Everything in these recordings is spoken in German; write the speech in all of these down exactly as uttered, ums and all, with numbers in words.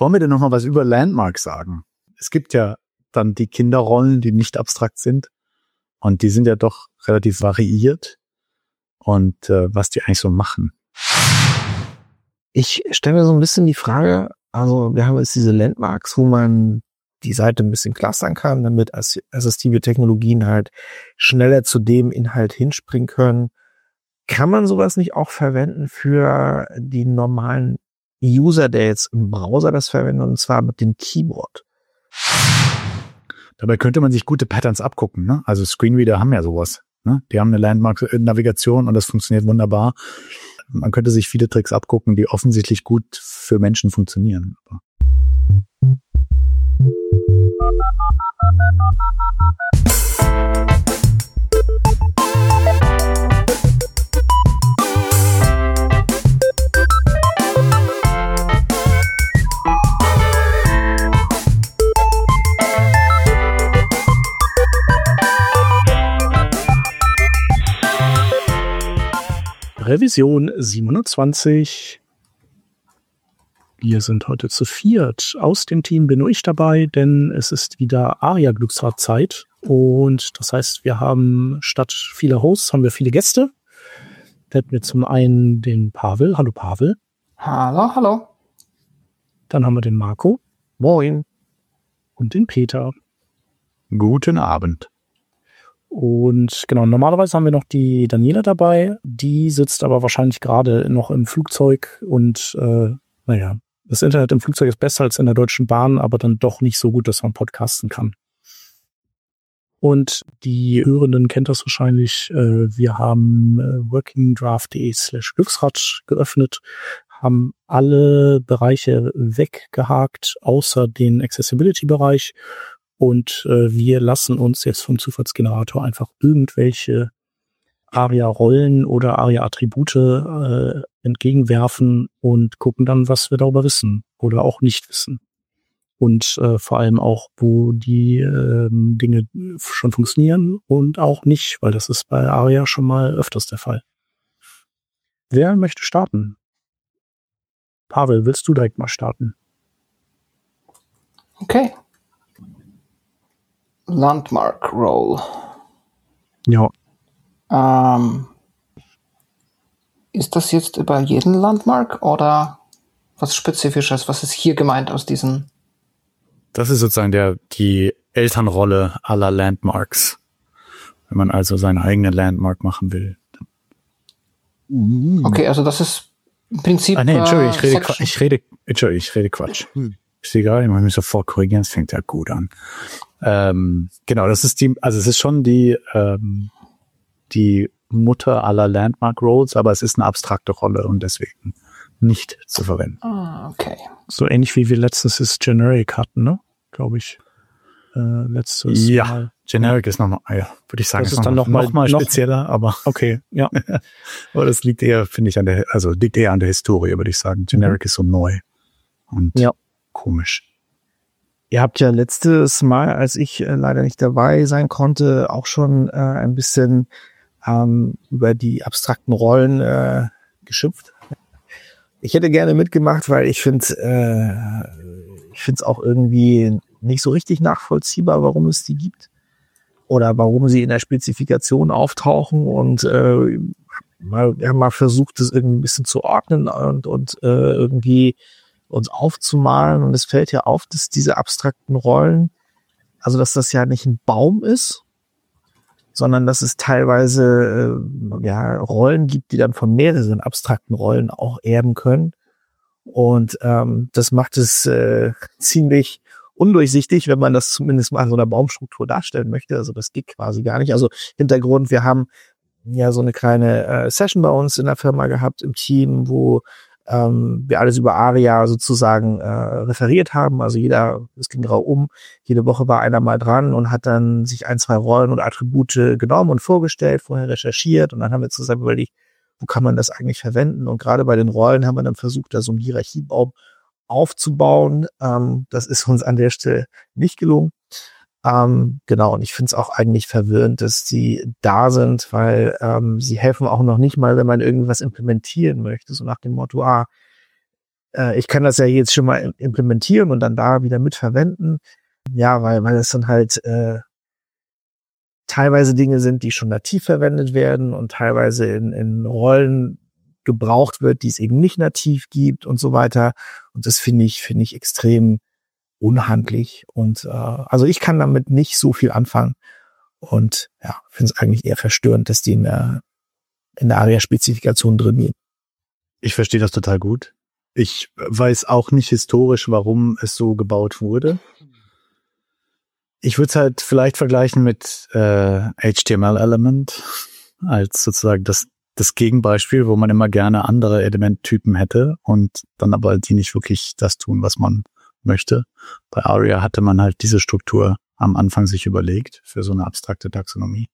Wollen wir denn noch mal was über Landmarks sagen? Es gibt ja dann die Kinderrollen, die nicht abstrakt sind. Und die sind ja doch relativ variiert. Und äh, was die eigentlich so machen. Ich stelle mir so ein bisschen die Frage, also wir haben jetzt diese Landmarks, wo man die Seite ein bisschen clustern kann, damit assistive Technologien halt schneller zu dem Inhalt hinspringen können. Kann man sowas nicht auch verwenden für die normalen User, der jetzt im Browser das verwendet, und zwar mit dem Keyboard? Dabei könnte man sich gute Patterns abgucken, ne? Also Screenreader haben ja sowas, ne? Die haben eine Landmark-Navigation und das funktioniert wunderbar. Man könnte sich viele Tricks abgucken, die offensichtlich gut für Menschen funktionieren. Revision siebenundzwanzig. Wir sind heute zu viert. Aus dem Team bin nur ich dabei, denn es ist wieder Aria-Glücksrad-Zeit. Und das heißt, wir haben statt vieler Hosts haben wir viele Gäste. Da hätten wir zum einen den Pavel. Hallo Pavel. Hallo, hallo. Dann haben wir den Marco. Moin. Und den Peter. Guten Abend. Und genau, normalerweise haben wir noch die Daniela dabei. Die sitzt aber wahrscheinlich gerade noch im Flugzeug. Und äh, naja, das Internet im Flugzeug ist besser als in der Deutschen Bahn, aber dann doch nicht so gut, dass man podcasten kann. Und die Hörenden kennt das wahrscheinlich. Äh, wir haben äh, workingdraft.de slash Glücksrad geöffnet, haben alle Bereiche weggehakt, außer den Accessibility-Bereich. Und äh, wir lassen uns jetzt vom Zufallsgenerator einfach irgendwelche Aria-Rollen oder Aria-Attribute äh, entgegenwerfen und gucken dann, was wir darüber wissen oder auch nicht wissen. Und äh, vor allem auch, wo die äh, Dinge schon funktionieren und auch nicht, weil das ist bei Aria schon mal öfters der Fall. Wer möchte starten? Pavel, willst du direkt mal starten? Okay. Landmark Roll. Ja. Ähm, ist das jetzt über jeden Landmark oder was Spezifisches? Was ist hier gemeint aus diesen? Das ist sozusagen der die Elternrolle aller Landmarks. Wenn man also seine eigene Landmark machen will. Okay, also das ist im Prinzip. Ah, nee, Entschuldigung, ich rede, äh, Quatsch, ich rede, Entschuldigung, ich rede Quatsch. Ist egal, ich muss mich sofort korrigieren, es fängt ja gut an. Ähm, genau, das ist die, also es ist schon die, ähm, die Mutter aller Landmark Roles, aber es ist eine abstrakte Rolle und deswegen nicht zu verwenden. Ah, okay. So ähnlich wie wir letztens das Generic hatten, ne? Glaube ich. Äh, letztes ja, Mal. Generic ist nochmal, ja, würde ich sagen, das ist ist dann noch, noch noch mal noch, spezieller, aber okay, ja. aber das liegt eher, finde ich, an der, also liegt eher an der Historie, würde ich sagen. Generic mhm. ist so neu und ja. komisch. Ihr habt ja letztes Mal, als ich äh, leider nicht dabei sein konnte, auch schon äh, ein bisschen ähm, über die abstrakten Rollen äh, geschimpft. Ich hätte gerne mitgemacht, weil ich finde äh, ich finde es auch irgendwie nicht so richtig nachvollziehbar, warum es die gibt oder warum sie in der Spezifikation auftauchen und äh, mal, ja, mal versucht, das irgendwie ein bisschen zu ordnen und, und äh, irgendwie uns aufzumalen. Und es fällt ja auf, dass diese abstrakten Rollen, also dass das ja nicht ein Baum ist, sondern dass es teilweise äh, ja Rollen gibt, die dann von mehreren abstrakten Rollen auch erben können. Und ähm, das macht es äh, ziemlich undurchsichtig, wenn man das zumindest mal in so einer Baumstruktur darstellen möchte. Also das geht quasi gar nicht. Also Hintergrund, wir haben ja so eine kleine äh, Session bei uns in der Firma gehabt im Team, wo ähm, wir alles über Aria sozusagen äh, referiert haben. Also jeder, es ging grau um, jede Woche war einer mal dran und hat dann sich ein, zwei Rollen und Attribute genommen und vorgestellt, vorher recherchiert und dann haben wir zusammen überlegt, wo kann man das eigentlich verwenden? Und gerade bei den Rollen haben wir dann versucht, da so einen Hierarchiebaum aufzubauen. Ähm, das ist uns an der Stelle nicht gelungen. Ähm, genau, und ich finde es auch eigentlich verwirrend, dass sie da sind, weil ähm, sie helfen auch noch nicht mal, wenn man irgendwas implementieren möchte, so nach dem Motto, ah, äh, ich kann das ja jetzt schon mal implementieren und dann da wieder mitverwenden. Ja, weil, weil es dann halt äh, teilweise Dinge sind, die schon nativ verwendet werden und teilweise in, in Rollen gebraucht wird, die es eben nicht nativ gibt und so weiter. Und das finde ich, finde ich extrem unhandlich. Und äh, also ich kann damit nicht so viel anfangen. Und ja, finde es eigentlich eher verstörend, dass die in der, in der ARIA-Spezifikation drin liegen. Ich verstehe das total gut. Ich weiß auch nicht historisch, warum es so gebaut wurde. Ich würde es halt vielleicht vergleichen mit äh, H T M L-Element als sozusagen das das Gegenbeispiel, wo man immer gerne andere Elementtypen hätte und dann aber die nicht wirklich das tun, was man möchte. Bei ARIA hatte man halt diese Struktur am Anfang sich überlegt für so eine abstrakte Taxonomie.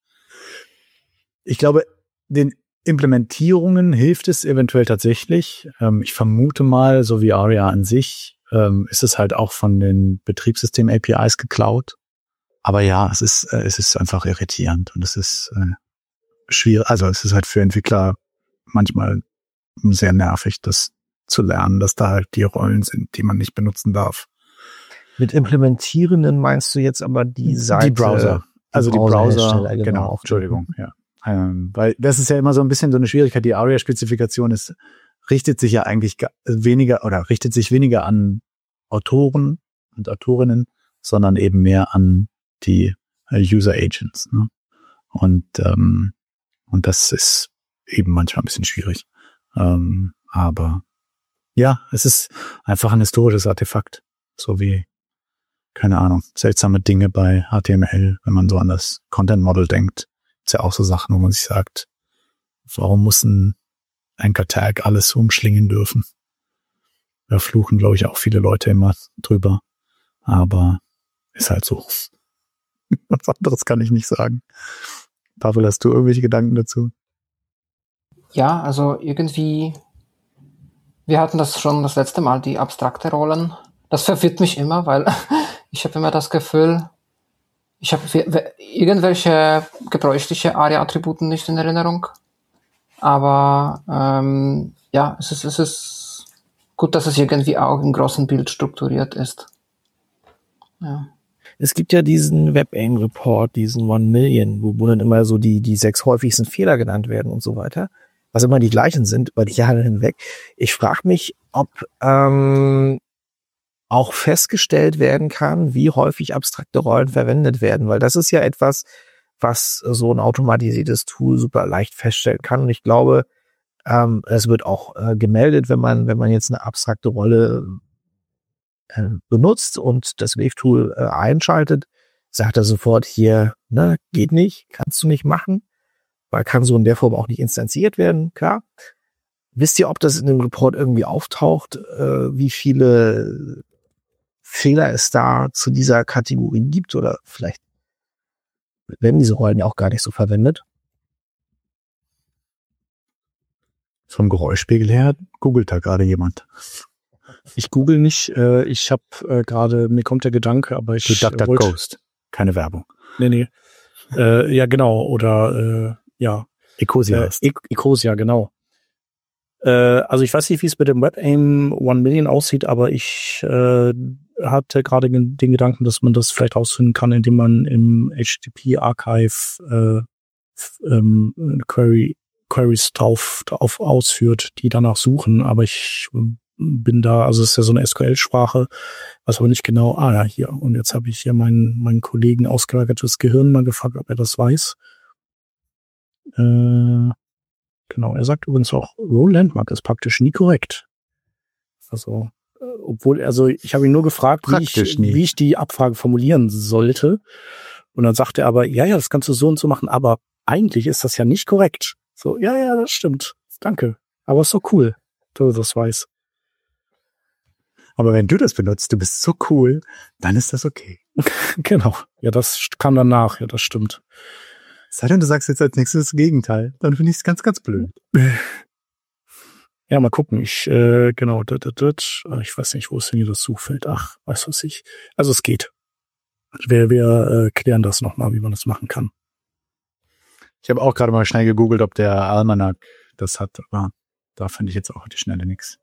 Ich glaube, den Implementierungen hilft es eventuell tatsächlich. Ähm, ich vermute mal, so wie ARIA an sich, ähm, ist es halt auch von den Betriebssystem-A P Is geklaut. Aber ja, es ist, äh, es ist einfach irritierend und es ist äh, schwierig. Also es ist halt für Entwickler manchmal sehr nervig, das zu lernen, dass da halt die Rollen sind, die man nicht benutzen darf. Mit Implementierenden meinst du jetzt aber die Seite? Die Browser. Also die Browser, genau, genau, Entschuldigung, ja. Ähm, weil das ist ja immer so ein bisschen so eine Schwierigkeit. Die ARIA-Spezifikation ist, richtet sich ja eigentlich weniger oder richtet sich weniger an Autoren und Autorinnen, sondern eben mehr an die User Agents. Ne? Und ähm, und das ist eben manchmal ein bisschen schwierig. Ähm, aber ja, es ist einfach ein historisches Artefakt, so wie keine Ahnung, seltsame Dinge bei H T M L, wenn man so an das Content Model denkt. Ist ja auch so Sachen, wo man sich sagt, warum muss ein Anchor Tag alles umschlingen dürfen? Da fluchen, glaube ich, auch viele Leute immer drüber. Aber ist halt so. Was anderes kann ich nicht sagen. Pavel, hast du irgendwelche Gedanken dazu? Ja, also irgendwie, wir hatten das schon das letzte Mal, die abstrakte Rollen. Das verwirrt mich immer, weil ich habe immer das Gefühl, ich habe irgendwelche gebräuchliche ARIA-Attributen nicht in Erinnerung. Aber ähm, ja, es ist, es ist gut, dass es irgendwie auch im großen Bild strukturiert ist. Ja. Es gibt ja diesen WebAIM-Report, diesen One Million, wo, wo dann immer so die, die sechs häufigsten Fehler genannt werden und so weiter, was immer die gleichen sind über die Jahre hinweg. Ich frage mich, ob ähm, auch festgestellt werden kann, wie häufig abstrakte Rollen verwendet werden, weil das ist ja etwas, was so ein automatisiertes Tool super leicht feststellen kann. Und ich glaube, ähm, es wird auch äh, gemeldet, wenn man, wenn man jetzt eine abstrakte Rolle benutzt und das Wave-Tool äh, einschaltet, sagt er sofort hier, ne, geht nicht, kannst du nicht machen, weil kann so in der Form auch nicht instanziert werden, klar. Wisst ihr, ob das in dem Report irgendwie auftaucht, äh, wie viele Fehler es da zu dieser Kategorie gibt oder vielleicht werden diese Rollen ja auch gar nicht so verwendet? Vom Geräuschpegel her googelt da gerade jemand. Ich google nicht, äh, ich habe äh, gerade, mir kommt der Gedanke, aber ich Du Duck, Duck, wollte... Ghost, keine Werbung. Nee, nee. Äh, ja, genau, oder äh, ja. Ecosia. Äh, e- Ecosia, genau. Äh, also ich weiß nicht, wie es mit dem WebAIM One Million aussieht, aber ich äh, hatte gerade den Gedanken, dass man das vielleicht rausfinden kann, indem man im H T T P Archive äh, f- ähm, Query, Queries drauf, drauf ausführt, die danach suchen, aber ich bin da, also es ist ja so eine S Q L-Sprache, was aber nicht genau, ah ja, hier, und jetzt habe ich hier meinen meinen Kollegen ausgelagertes Gehirn mal gefragt, ob er das weiß. Äh, genau, er sagt übrigens auch, Row Landmark ist praktisch nie korrekt. Also, äh, obwohl, also ich habe ihn nur gefragt, wie ich, wie ich die Abfrage formulieren sollte. Und dann sagte er aber, ja, ja, das kannst du so und so machen, aber eigentlich ist das ja nicht korrekt. So, ja, ja, das stimmt. Danke. Aber ist so cool, dass du das weißt. Aber wenn du das benutzt, du bist so cool, dann ist das okay. Genau. Ja, das kam danach. Ja, das stimmt. Sei denn, du sagst jetzt als nächstes das Gegenteil. Dann finde ich es ganz, ganz blöd. Ja, mal gucken. Ich, äh, genau, dat, dat, dat. Ich weiß nicht, wo ist denn hier das Suchfeld? Ach, weiß was ich. Also es geht. Wir, wir äh, klären das nochmal, wie man das machen kann. Ich habe auch gerade mal schnell gegoogelt, ob der Almanac das hat, aber da finde ich jetzt auch auf die Schnelle nichts.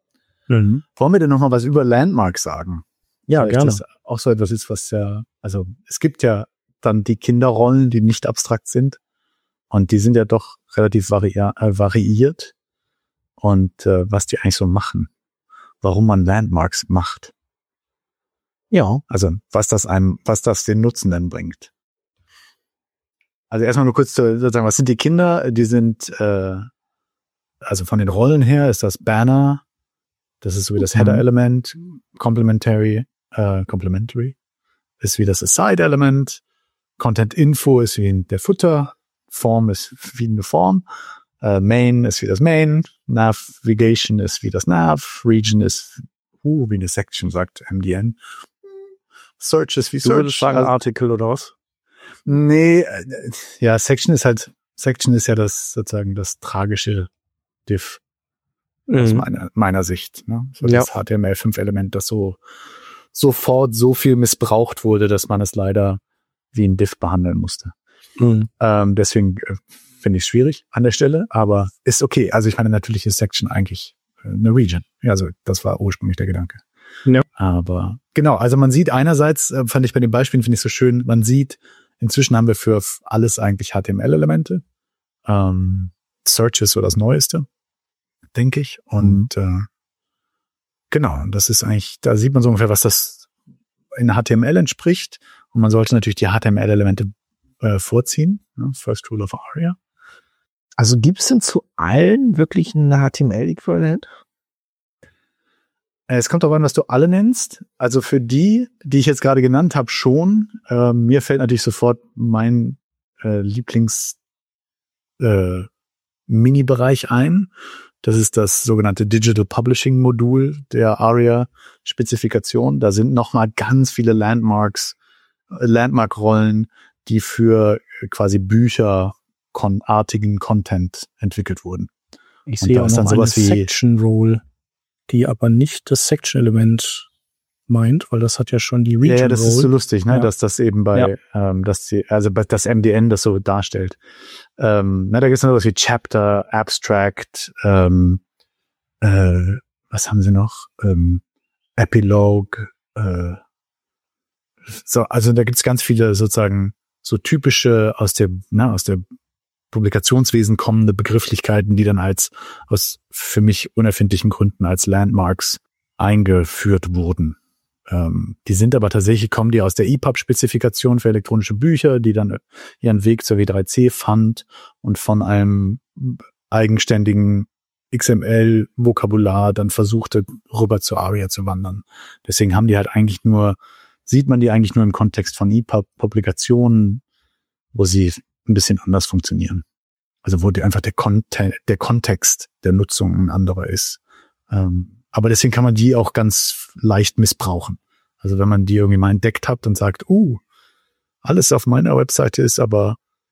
Mhm. Wollen wir denn noch mal was über Landmarks sagen? Ja, Weil gerne. Das auch so etwas ist, was ja, also es gibt ja dann die Kinderrollen, die nicht abstrakt sind. Und die sind ja doch relativ vari- äh, variiert. Und äh, was die eigentlich so machen. Warum man Landmarks macht. Ja. Also was das einem, was das den Nutzenden bringt. Also erstmal nur kurz zu sozusagen, was sind die Kinder? Die sind, äh, also von den Rollen her ist das Banner, das ist so wie das Mhm. Header-Element, Complementary, äh, Complementary ist wie das Aside-Element, Content-Info ist wie der Footer, Form ist wie eine Form, äh, Main ist wie das Main, Navigation ist wie das Nav, Region ist uh, wie eine Section, sagt M D N. Search ist wie Du Search. würdest sagen also, Artikel oder was? Nee, äh, ja, Section ist halt, Section ist ja das sozusagen das tragische Diff aus Mhm. meiner, meiner Sicht. Ne? So Ja. das H T M L fünf Element, das so sofort so viel missbraucht wurde, dass man es leider wie ein Diff behandeln musste. Mhm. Ähm, deswegen äh, finde ich es schwierig an der Stelle, aber ist okay. Also ich meine, natürlich ist Section eigentlich äh, eine Region. Ja, also das war ursprünglich der Gedanke. Ja. Aber genau, also man sieht einerseits, äh, fand ich bei den Beispielen, finde ich so schön, man sieht, inzwischen haben wir für alles eigentlich H T M L-Elemente. Ähm, Search ist so das Neueste, denke ich. Und äh, genau, das ist eigentlich, da sieht man so ungefähr, was das in H T M L entspricht. Und man sollte natürlich die H T M L-Elemente äh, vorziehen. Ne? First Rule of Aria. Also gibt es denn zu allen wirklich ein H T M L-Äquivalent? Es kommt darauf an, was du alle nennst. Also für die, die ich jetzt gerade genannt habe, schon. Äh, mir fällt natürlich sofort mein äh, Lieblings äh, Mini-Bereich ein. Das ist das sogenannte Digital Publishing Modul der Aria-Spezifikation. Da sind nochmal ganz viele Landmarks, äh, Landmark-Rollen, die für äh, quasi Bücherartigen Content entwickelt wurden. Ich Und sehe da auch ist noch dann eine sowas wie- Section Role, die aber nicht das Section-Element meint, weil das hat ja schon die Region Ja, ja, das Role. ist so lustig, ne, Ja. dass das eben bei, ähm, dass die, also bei- das M D N das so darstellt. Ähm, na, da gibt es noch was wie Chapter, Abstract, ähm, äh, was haben sie noch? Ähm, Epilogue, äh, so, also da gibt's ganz viele sozusagen so typische aus der, na, aus der Publikationswesen kommende Begrifflichkeiten, die dann als aus für mich unerfindlichen Gründen als Landmarks eingeführt wurden. Ähm, die sind aber tatsächlich, kommen die aus der E P U B-Spezifikation für elektronische Bücher, die dann ihren Weg zur W drei C fand und von einem eigenständigen X M L-Vokabular dann versuchte, rüber zu Aria zu wandern. Deswegen haben die halt eigentlich nur, sieht man die eigentlich nur im Kontext von E P U B-Publikationen, wo sie ein bisschen anders funktionieren. Also wo die einfach der, Konte- der Kontext der Nutzung ein anderer ist. Ähm, aber deswegen kann man die auch ganz leicht missbrauchen. Also wenn man die irgendwie mal entdeckt hat und sagt, uh, alles auf meiner Webseite ist aber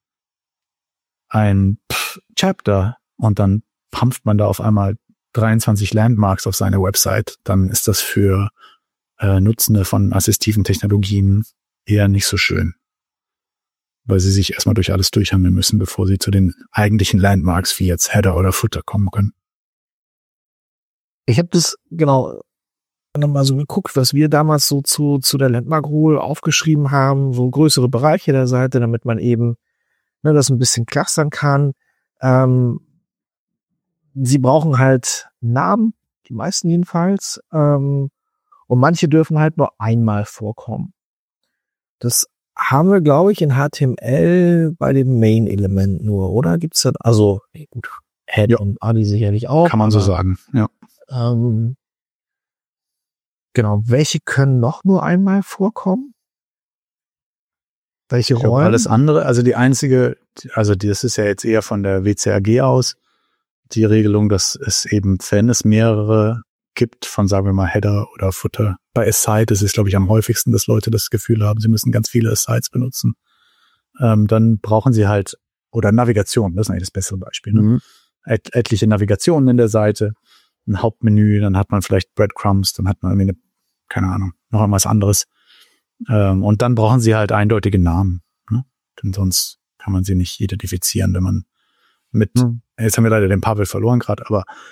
ein Pff, Chapter und dann pumpft man da auf einmal dreiundzwanzig Landmarks auf seine Website, dann ist das für äh, Nutzende von assistiven Technologien eher nicht so schön, weil sie sich erstmal durch alles durchhangeln müssen, bevor sie zu den eigentlichen Landmarks wie jetzt Header oder Footer kommen können. Ich habe das, genau, nochmal so geguckt, was wir damals so zu zu der Landmark Rule aufgeschrieben haben, so größere Bereiche der Seite, damit man eben ne, das ein bisschen clustern kann. Ähm, sie brauchen halt Namen, die meisten jedenfalls, ähm, und manche dürfen halt nur einmal vorkommen. Das haben wir, glaube ich, in H T M L bei dem Main-Element nur, oder? Gibt's da, also, nee, gut, Head Ja. und Adi sicherlich auch. Kann man so aber, sagen, ja. Ähm, genau, welche können noch nur einmal vorkommen? Welche Ich glaube, Rollen? alles andere, also die einzige, also das ist ja jetzt eher von der W C A G aus, die Regelung, dass es eben, wenn es mehrere gibt von, sagen wir mal, Header oder Footer. Bei Aside ist es, glaube ich, am häufigsten, dass Leute das Gefühl haben, sie müssen ganz viele Asides benutzen. Ähm, dann brauchen sie halt, oder Navigation, das ist eigentlich das bessere Beispiel, ne? Mhm. Et, etliche Navigationen in der Seite, ein Hauptmenü, dann hat man vielleicht Breadcrumbs, dann hat man irgendwie eine, keine Ahnung, noch irgendwas anderes. Ähm, und dann brauchen sie halt eindeutige Namen, ne? Denn sonst kann man sie nicht identifizieren, wenn man mit, Mhm. jetzt haben wir leider den Pavel verloren gerade, aber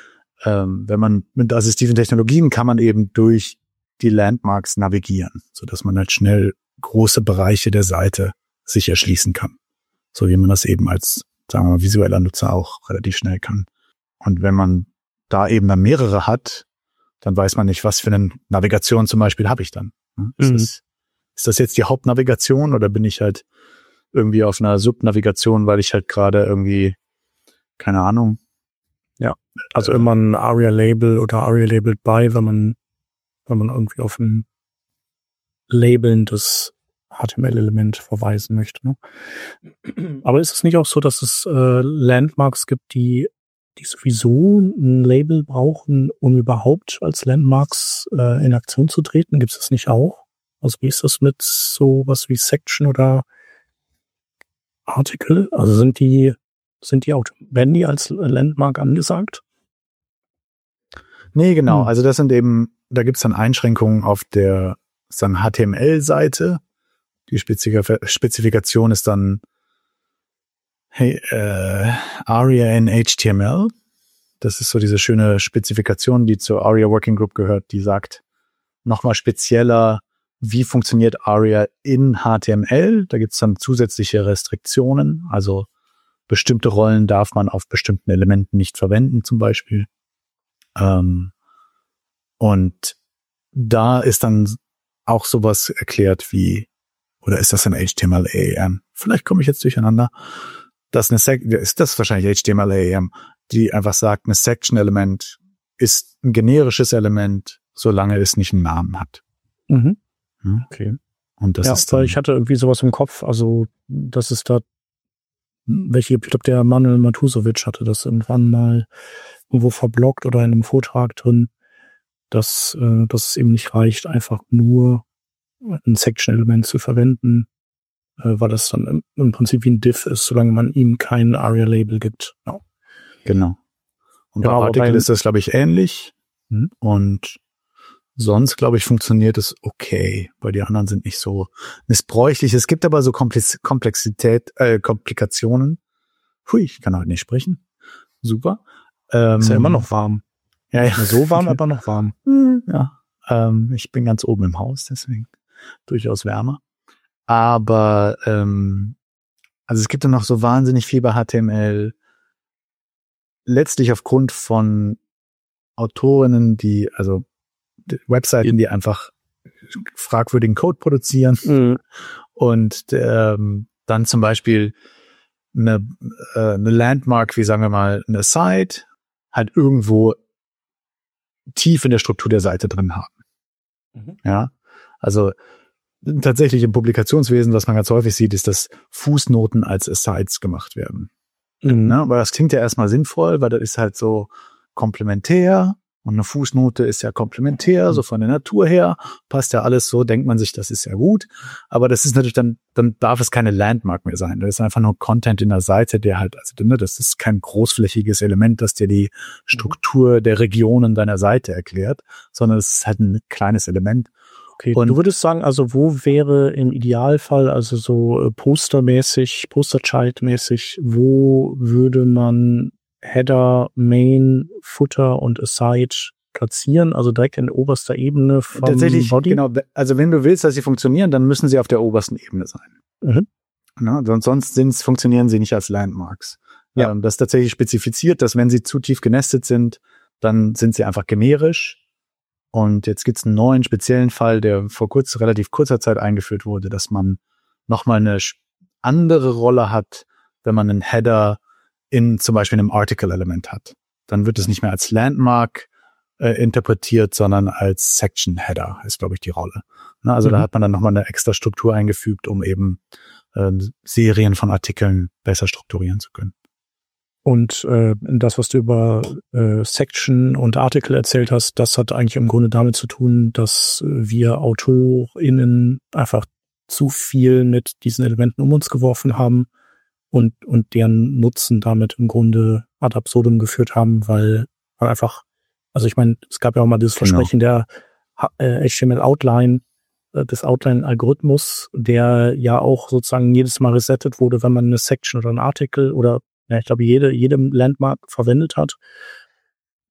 ähm, wenn man mit assistiven Technologien kann man eben durch die Landmarks navigieren, so dass man halt schnell große Bereiche der Seite sich erschließen kann. So wie man das eben als, sagen wir mal, visueller Nutzer auch relativ schnell kann. Und wenn man da eben dann mehrere hat, dann weiß man nicht, was für eine Navigation zum Beispiel habe ich dann. Ist, mhm. das, ist das jetzt die Hauptnavigation oder bin ich halt irgendwie auf einer Subnavigation, weil ich halt gerade irgendwie, keine Ahnung. Ja, also äh, immer ein ARIA-Label oder ARIA-Labeled by, wenn man, wenn man irgendwie auf ein labelndes H T M L-Element verweisen möchte. Ne? Aber ist es nicht auch so, dass es äh, Landmarks gibt, die die sowieso ein Label brauchen, um überhaupt als Landmarks äh, in Aktion zu treten? Gibt es das nicht auch? Also wie ist das mit so was wie Section oder Article? Also sind die, sind die auch, werden die als Landmark angesagt? Nee, genau. Hm. Also das sind eben, da gibt es dann Einschränkungen auf der dann H T M L-Seite. Die Spezifika- Spezifikation ist dann Hey, äh, ARIA in H T M L, das ist so diese schöne Spezifikation, die zur ARIA Working Group gehört, die sagt nochmal spezieller, wie funktioniert ARIA in H T M L. Da gibt's dann zusätzliche Restriktionen, also bestimmte Rollen darf man auf bestimmten Elementen nicht verwenden zum Beispiel. Ähm, und da ist dann auch sowas erklärt wie, oder ist das in H T M L A A M? Vielleicht komme ich jetzt durcheinander. Das eine Sek- ist das wahrscheinlich H T M L A A M, die einfach sagt, eine Section-Element ist ein generisches Element, solange es nicht einen Namen hat. Mhm. Okay. Und das ja, ist dann, weil ich hatte irgendwie sowas im Kopf, also das ist da, welche, ich glaube, der Manuel Matusovic hatte das irgendwann mal irgendwo verbloggt oder in einem Vortrag drin, dass, äh, dass es eben nicht reicht, einfach nur ein Section-Element zu verwenden, weil das dann im, im Prinzip wie ein Div ist, solange man ihm kein ARIA-Label gibt. Ja. Genau. Und Genau, bei Article beim, ist das, glaube ich, ähnlich. Hm? Und sonst, glaube ich, funktioniert es okay. Bei die anderen sind nicht so missbräuchlich. Es gibt aber so Komplex- Komplexität, äh, Komplikationen. Hui, ich kann heute nicht sprechen. Super. Ähm, ist ja immer noch warm. Ja, ja. So warm, aber noch warm. Ja. Ähm, ich bin ganz oben im Haus, deswegen durchaus wärmer. Aber ähm, also es gibt dann noch so wahnsinnig viel bei H T M L. Letztlich aufgrund von Autorinnen, die, also die Webseiten, die einfach fragwürdigen Code produzieren mhm. und ähm, dann zum Beispiel eine, äh, eine Landmark, wie sagen wir mal, eine Site, halt irgendwo tief in der Struktur der Seite drin haben. Mhm. Ja, also tatsächlich im Publikationswesen, was man ganz häufig sieht, ist, dass Fußnoten als Asides gemacht werden. Mhm. Ne? Aber das klingt ja erstmal sinnvoll, weil das ist halt so komplementär und eine Fußnote ist ja komplementär, mhm. so von der Natur her, passt ja alles so, denkt man sich, das ist ja gut. Aber das ist natürlich dann, dann darf es keine Landmark mehr sein. Das ist einfach nur Content in der Seite, der halt, also ne, das ist kein großflächiges Element, das dir die Struktur der Regionen deiner Seite erklärt, sondern es ist halt ein kleines Element. Okay, und du würdest sagen, also wo wäre im Idealfall, also so äh, postermäßig, Posterchild-mäßig, wo würde man Header, Main, Footer und Aside platzieren? Also direkt in oberster Ebene vom Tatsächlich, Body? Genau, also wenn du willst, dass sie funktionieren, dann müssen sie auf der obersten Ebene sein. Mhm. Na, sonst sonst sind's, funktionieren sie nicht als Landmarks. Ja. Ähm, das ist tatsächlich spezifiziert, dass wenn sie zu tief genestet sind, dann sind sie einfach generisch. Und jetzt gibt's einen neuen speziellen Fall, der vor kurz, relativ kurzer Zeit eingeführt wurde, dass man nochmal eine andere Rolle hat, wenn man einen Header in zum Beispiel einem Article-Element hat. Dann wird es nicht mehr als Landmark äh, interpretiert, sondern als Section-Header ist, glaube ich, die Rolle. Na, also mhm. da hat man dann nochmal eine extra Struktur eingefügt, um eben äh, Serien von Artikeln besser strukturieren zu können. Und äh, das, was du über äh, Section und Article erzählt hast, das hat eigentlich im Grunde damit zu tun, dass wir AutorInnen einfach zu viel mit diesen Elementen um uns geworfen haben und und deren Nutzen damit im Grunde ad absurdum geführt haben, weil man einfach, also ich meine, es gab ja auch mal dieses Versprechen genau. der äh, H T M L-Outline, äh, des Outline-Algorithmus, der ja auch sozusagen jedes Mal resettet wurde, wenn man eine Section oder ein Artikel oder ja, ich glaube, jede, jede Landmark verwendet hat.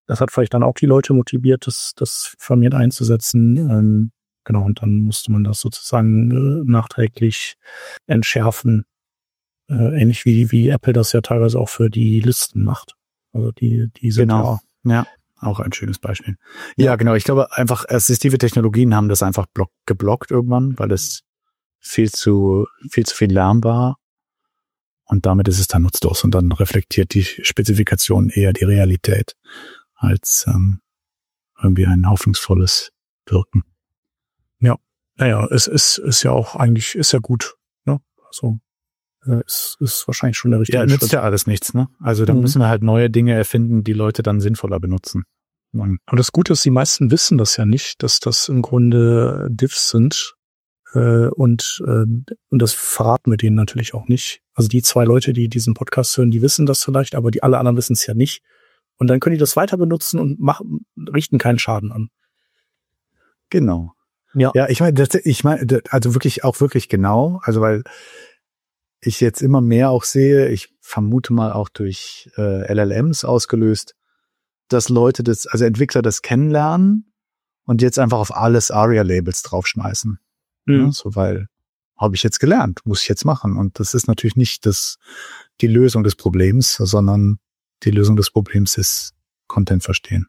das hat vielleicht dann auch die Leute motiviert, das, das vermehrt einzusetzen. Ähm, genau, und dann musste man das sozusagen äh, nachträglich entschärfen. Äh, ähnlich wie, wie Apple das ja teilweise auch für die Listen macht. Also die, die sind genau. ja, ja, auch ein schönes Beispiel. Ja, ja, genau. Ich glaube einfach, assistive Technologien haben das einfach block, geblockt irgendwann, weil es viel zu, viel zu viel Lärm war. Und damit ist es dann nutzlos und dann reflektiert die Spezifikation eher die Realität als ähm, irgendwie ein hoffnungsvolles Wirken. Ja, naja, es ist, ist ja auch eigentlich, ist ja gut, ne? Also, äh, ist, ist wahrscheinlich schon der richtige Ja, Schritt. nützt ja alles nichts, ne? Also da mhm. müssen wir halt neue Dinge erfinden, die Leute dann sinnvoller benutzen. Aber das Gute ist, die meisten wissen das ja nicht, dass das im Grunde Diffs sind. Äh, und, äh, und das verraten wir denen natürlich auch nicht. Also die zwei Leute, die diesen Podcast hören, die wissen das vielleicht, aber die alle anderen wissen es ja nicht. Und dann können die das weiter benutzen und machen, richten keinen Schaden an. Genau. Ja. Ja, ich meine, das, ich meine, also wirklich auch wirklich genau, also weil ich jetzt immer mehr auch sehe, ich vermute mal auch durch äh, L L Ms ausgelöst, dass Leute das, also Entwickler das kennenlernen und jetzt einfach auf alles ARIA-Labels draufschmeißen. Mhm. Ja, so, weil habe ich jetzt gelernt, muss ich jetzt machen. Und das ist natürlich nicht das die Lösung des Problems, sondern die Lösung des Problems ist Content verstehen.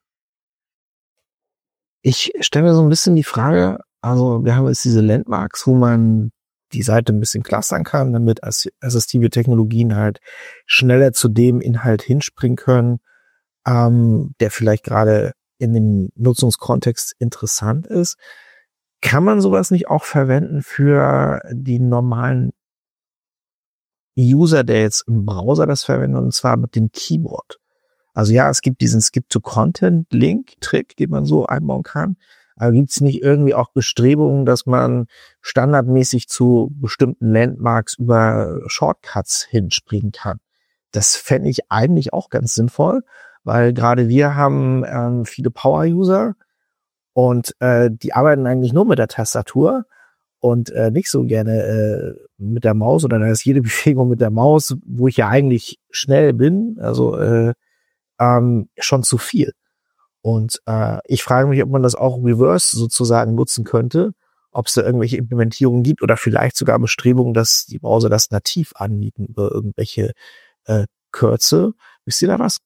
Ich stelle mir so ein bisschen die Frage, also wir haben jetzt diese Landmarks, wo man die Seite ein bisschen clustern kann, damit assistive Technologien halt schneller zu dem Inhalt hinspringen können, ähm, der vielleicht gerade in dem Nutzungskontext interessant ist. Kann man sowas nicht auch verwenden für die normalen User, der jetzt im Browser das verwendet, und zwar mit dem Keyboard? Also ja, es gibt diesen Skip-to-Content-Link-Trick, den man so einbauen kann. Aber gibt es nicht irgendwie auch Bestrebungen, dass man standardmäßig zu bestimmten Landmarks über Shortcuts hinspringen kann? Das fände ich eigentlich auch ganz sinnvoll, weil gerade wir haben ähm, viele Power-User und äh, die arbeiten eigentlich nur mit der Tastatur und äh, nicht so gerne äh, mit der Maus, oder da ist jede Bewegung mit der Maus, wo ich ja eigentlich schnell bin, also äh, ähm, schon zu viel. Und äh, ich frage mich, ob man das auch reverse sozusagen nutzen könnte, ob es da irgendwelche Implementierungen gibt oder vielleicht sogar Bestrebungen, dass die Browser das nativ anbieten über irgendwelche äh, Kürze. Wisst ihr da was?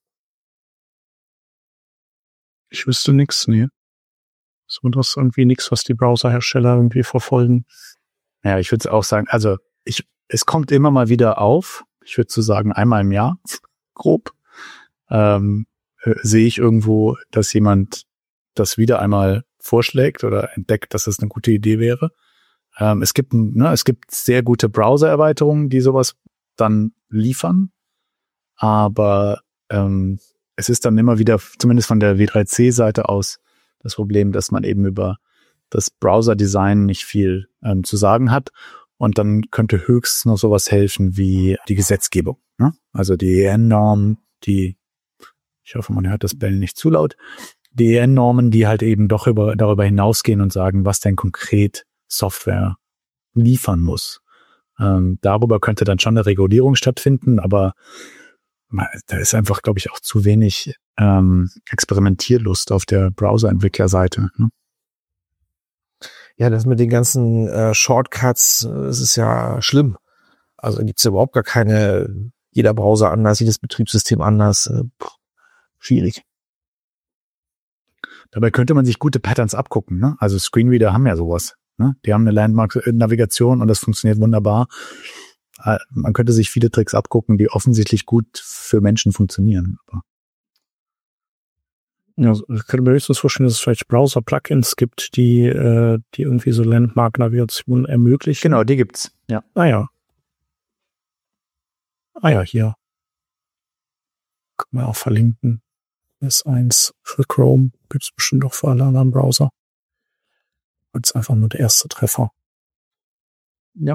Ich wüsste nix, nee. So, das ist irgendwie nichts, was die Browserhersteller irgendwie verfolgen. Ja, ich würde auch sagen, also ich, es kommt immer mal wieder auf. Ich würde so sagen, einmal im Jahr, grob, ähm, äh, sehe ich irgendwo, dass jemand das wieder einmal vorschlägt oder entdeckt, dass das eine gute Idee wäre. Ähm, es gibt, ne, es gibt sehr gute Browser-Erweiterungen, die sowas dann liefern. Aber ähm, es ist dann immer wieder, zumindest von der W drei C-Seite aus, das Problem, dass man eben über das Browser-Design nicht viel ähm, zu sagen hat. Und dann könnte höchstens noch sowas helfen wie die Gesetzgebung, ne? Also die E N-Norm, die, ich hoffe, man hört das Bellen nicht zu laut, die E N-Normen, die halt eben doch über, darüber hinausgehen und sagen, was denn konkret Software liefern muss. Ähm, darüber könnte dann schon eine Regulierung stattfinden, aber da ist einfach, glaube ich, auch zu wenig ähm, Experimentierlust auf der Browser-Entwicklerseite. Ne? Ja, das mit den ganzen äh, Shortcuts, das ist ja schlimm. Also gibt's ja überhaupt gar keine, jeder Browser anders, jedes Betriebssystem anders. Äh, pff, schwierig. Dabei könnte man sich gute Patterns abgucken. Ne? Also Screenreader haben ja sowas. Ne? Die haben eine Landmark-Navigation und das funktioniert wunderbar. Man könnte sich viele Tricks abgucken, die offensichtlich gut für Menschen funktionieren. Ja, ich könnte mir höchstens vorstellen, dass es vielleicht Browser-Plugins gibt, die, äh, die irgendwie so Landmark-Navigation ermöglichen. Genau, die gibt's. Ja. Ah ja. Ah ja, hier. Können wir auch verlinken. S eins für Chrome gibt's bestimmt auch für alle anderen Browser. Jetzt einfach nur der erste Treffer. Ja.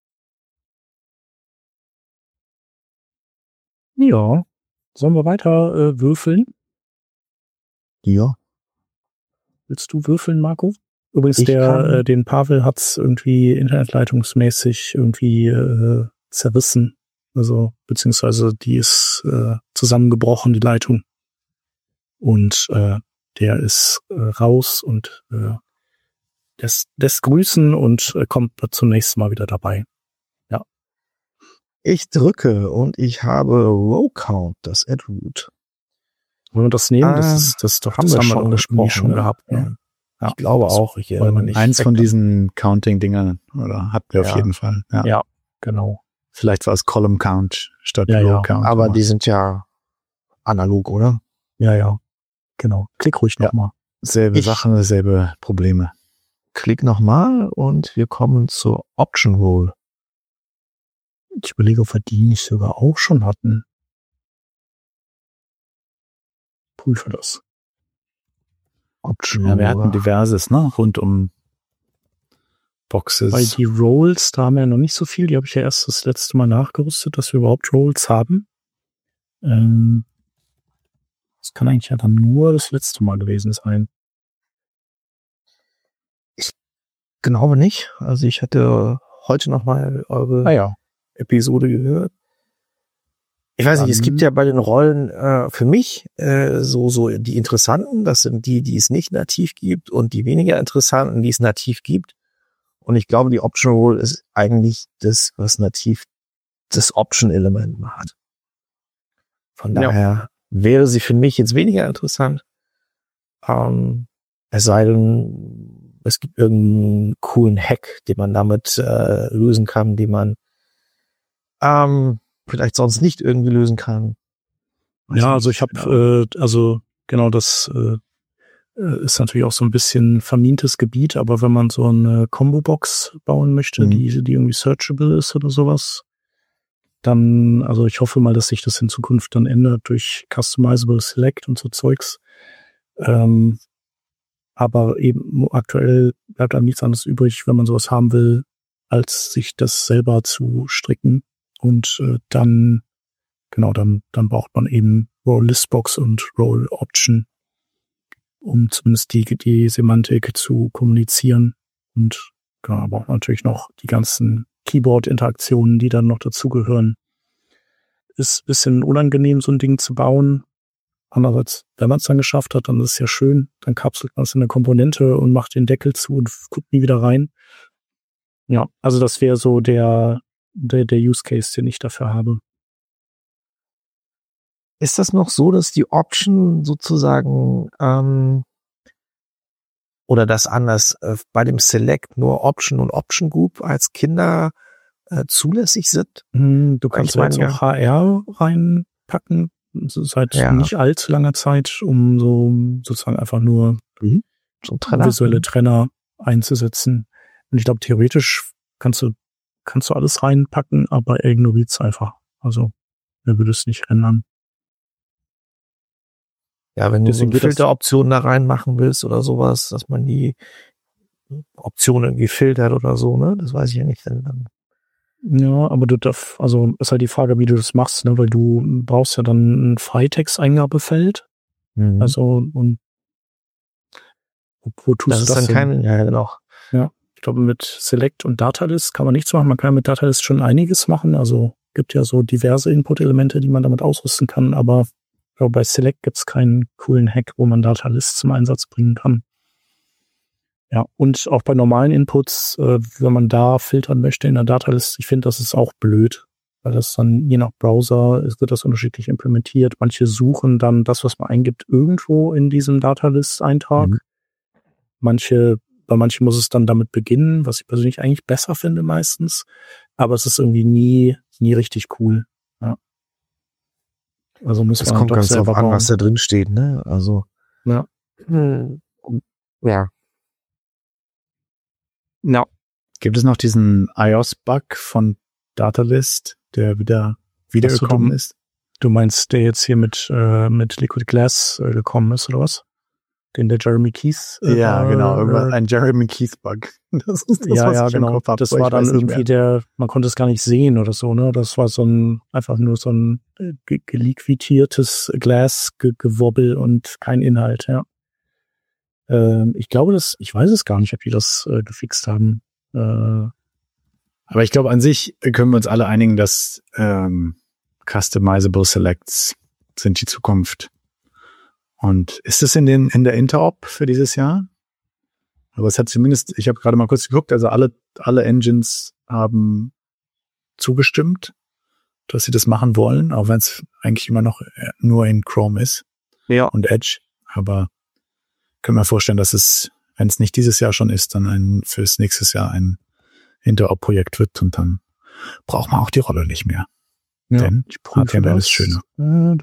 Ja. Sollen wir weiter äh, würfeln? Ja. Willst du würfeln, Marco? Übrigens, Ich der, kann- äh, den Pavel hat's irgendwie internetleitungsmäßig irgendwie äh, zerrissen. Also, beziehungsweise die ist äh, zusammengebrochen, die Leitung. Und äh, der ist äh, raus und äh, lässt, lässt grüßen und äh, kommt zum nächsten Mal wieder dabei. Ja. Ich drücke und ich habe Row Count, das Ad-Root. Wollen wir das nehmen? Ah, das ist das doch haben das wir haben wir schon irgendwie gesprochen, schon ne? gehabt. Ne? Ja. Ich glaube auch, ich erinnere mich. Eins von diesen Counting-Dingern, oder hatten wir Ja. auf jeden Fall. Ja. Ja, genau. Vielleicht war es Column Count statt Ja, Row ja. Count. Aber die sind ja analog, oder? Ja, ja. Genau. Klick ruhig Ja. nochmal. selbe Ich- Sachen, dieselbe Probleme. Klick nochmal und wir kommen zur Option Roll. Ich überlege, ob wir die nicht sogar auch schon hatten. Prüfe das. Option Ja, wir hatten Roll. diverses, ne? Rund um Boxes. Weil die Rolls, da haben wir ja noch nicht so viel. Die habe ich ja erst das letzte Mal nachgerüstet, dass wir überhaupt Rolls haben. Ähm, das kann eigentlich ja dann nur das letzte Mal gewesen sein. Glaube nicht. Also ich hatte heute nochmal eure Ah ja. Episode gehört. Ich weiß nicht, es Dann- gibt ja bei den Rollen äh, für mich äh, so so die interessanten, das sind die, die es nicht nativ gibt, und die weniger interessanten, die es nativ gibt. Und ich glaube, die Option Roll ist eigentlich das, was nativ das Option-Element macht. Von Ja. daher wäre sie für mich jetzt weniger interessant. Ähm, es sei denn, es gibt irgendeinen coolen Hack, den man damit äh, lösen kann, den man ähm, vielleicht sonst nicht irgendwie lösen kann. Weiß Ja, nicht, also ich habe, genau. äh, also genau das äh, äh, ist natürlich auch so ein bisschen vermintes Gebiet, aber wenn man so eine Combo-Box bauen möchte, Mhm. die, die irgendwie searchable ist oder sowas, dann, also ich hoffe mal, dass sich das in Zukunft dann ändert durch Customizable Select und so Zeugs. Ähm, aber eben aktuell bleibt einem nichts anderes übrig, wenn man sowas haben will, als sich das selber zu stricken. Und äh, dann, genau, dann, dann braucht man eben Roll Listbox und Roll Option, um zumindest die, die Semantik zu kommunizieren. Und genau, man braucht natürlich noch die ganzen Keyboard-Interaktionen, die dann noch dazugehören. Ist ein bisschen unangenehm, so ein Ding zu bauen. Andererseits, wenn man es dann geschafft hat, dann ist es ja schön. Dann kapselt man es in eine Komponente und macht den Deckel zu und guckt nie wieder rein. Ja, also das wäre so der, der, der Use Case, den ich dafür habe. Ist das noch so, dass die Option sozusagen ähm, oder das anders äh, bei dem Select nur Option und Option Group als Kinder äh, zulässig sind? Hm, Du Weil kannst ich ja jetzt meine, auch H R reinpacken, so seit Ja. nicht allzu langer Zeit, um so sozusagen einfach nur So ein Trenner. visuelle Trenner einzusetzen. Und ich glaube, theoretisch kannst du kannst du alles reinpacken, aber er ignoriert es einfach. Also er würde es nicht rendern. Ja, wenn du so Deswegen eine geht das- Filteroption da reinmachen willst oder sowas, dass man die Optionen irgendwie filtert oder so, ne? Das weiß ich ja nicht. Denn dann Ja, aber du darfst, also ist halt die Frage, wie du das machst, ne? Weil du brauchst ja dann ein Freitext-Eingabefeld. Mhm. Also und wo, wo tust das du ist das dann hin? kein, ja genau. Ich glaube, mit Select und Datalist kann man nichts machen. Man kann mit Datalist schon einiges machen. Also gibt ja so diverse Input-Elemente, die man damit ausrüsten kann. Aber ich glaube, bei Select gibt es keinen coolen Hack, wo man Datalist zum Einsatz bringen kann. Ja, und auch bei normalen Inputs, äh, wenn man da filtern möchte in der Datalist, ich finde, das ist auch blöd, weil das dann je nach Browser ist, wird das unterschiedlich implementiert. Manche suchen dann das, was man eingibt, irgendwo in diesem Datalist-Eintrag. Mhm. Manche, bei manchen muss es dann damit beginnen, was ich persönlich eigentlich besser finde meistens. Aber es ist irgendwie nie, nie richtig cool. Ja. Also muss Das man kommt doch ganz drauf selber an, bauen. was da drin steht, ne? Also Ja. hm, ja. Ja. Gibt es noch diesen iOS-Bug von Datalist, der wieder wiedergekommen du- ist? Du meinst, der jetzt hier mit, äh, mit Liquid Glass äh, gekommen ist, oder was? Den der Jeremy Keith? Äh, Ja, war, genau. Irgendwas, äh, ein Jeremy Keith-Bug. Das ist das, ja, was ja, ich im genau. Kopf hab, Das aber war ich dann weiß nicht irgendwie mehr. der, man konnte es gar nicht sehen oder so, ne? Das war so ein, einfach nur so ein äh, ge- geliquidiertes Glas-Gewobbel und kein Inhalt, ja. Ähm, ich glaube, das, ich weiß es gar nicht, ob die das äh, gefixt haben. Äh, Aber ich glaube, an sich können wir uns alle einigen, dass ähm, Customizable Selects sind die Zukunft. Und ist es in den in der Interop für dieses Jahr? Aber es hat zumindest, ich habe gerade mal kurz geguckt, also alle alle Engines haben zugestimmt, dass sie das machen wollen, auch wenn es eigentlich immer noch nur in Chrome ist Ja. und Edge. Aber können wir vorstellen, dass es, wenn es nicht dieses Jahr schon ist, dann ein fürs nächstes Jahr ein Interop-Projekt wird und dann braucht man auch die Rolle nicht mehr. Ja, Denn H T M L ist schöner. Äh,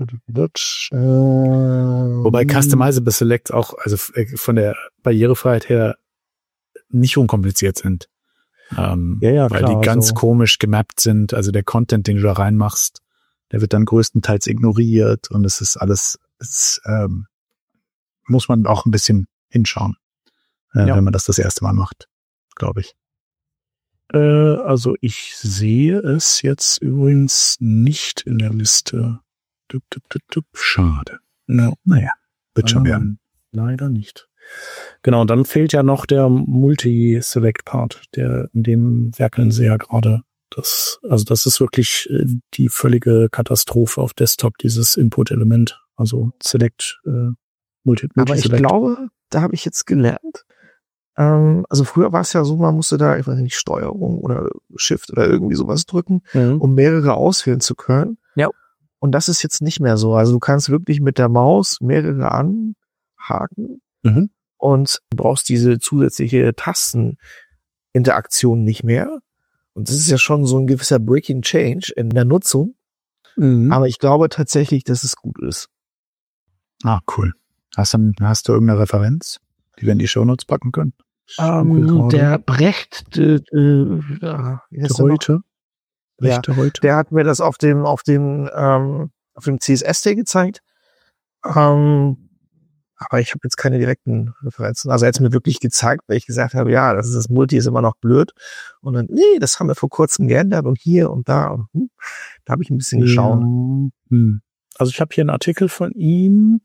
Wobei Customizable Select auch, also von der Barrierefreiheit her nicht unkompliziert sind. Ähm, Ja, ja, weil klar, die ganz also- komisch gemappt sind. Also der Content, den du da reinmachst, der wird dann größtenteils ignoriert und es ist alles, es ähm, muss man auch ein bisschen hinschauen, äh, Ja. wenn man das das erste Mal macht, glaube ich. Äh, also ich sehe es jetzt übrigens nicht in der Liste. Dup, dup, dup, dup. Schade. No. Naja, wird schon Ähm, werden. Leider nicht. Genau, dann fehlt ja noch der Multi-Select-Part, der in dem werkeln sie ja gerade. Das, also das ist wirklich äh, die völlige Katastrophe auf Desktop, dieses Input-Element. Also Select, äh, Multi, Aber ich Multi-Select. glaube, da habe ich jetzt gelernt. Ähm, also früher war es ja so, man musste da, ich weiß nicht, Steuerung oder Shift oder irgendwie sowas drücken, Mhm. um mehrere auswählen zu können. Ja. Und das ist jetzt nicht mehr so. Also du kannst wirklich mit der Maus mehrere anhaken Mhm. und brauchst diese zusätzliche Tasteninteraktion nicht mehr. Und das ist ja schon so ein gewisser Breaking Change in der Nutzung. Mhm. Aber ich glaube tatsächlich, dass es gut ist. Ah, cool. Hast du, hast du irgendeine Referenz, die wir in die Shownotes packen können? Ähm, der Brecht, äh, äh, ja, wie heißt der noch? heute. Ja, Rechte heute. der hat mir das auf dem, auf dem, ähm, auf dem C S S-Day gezeigt. Ähm, aber ich habe jetzt keine direkten Referenzen. Also er hat es mir wirklich gezeigt, weil ich gesagt habe, ja, das ist das Multi ist immer noch blöd. Und dann, nee, das haben wir vor kurzem geändert und hier und da. Und, hm, da habe ich ein bisschen geschaut. Ja. Hm. Also ich habe hier einen Artikel von ihm.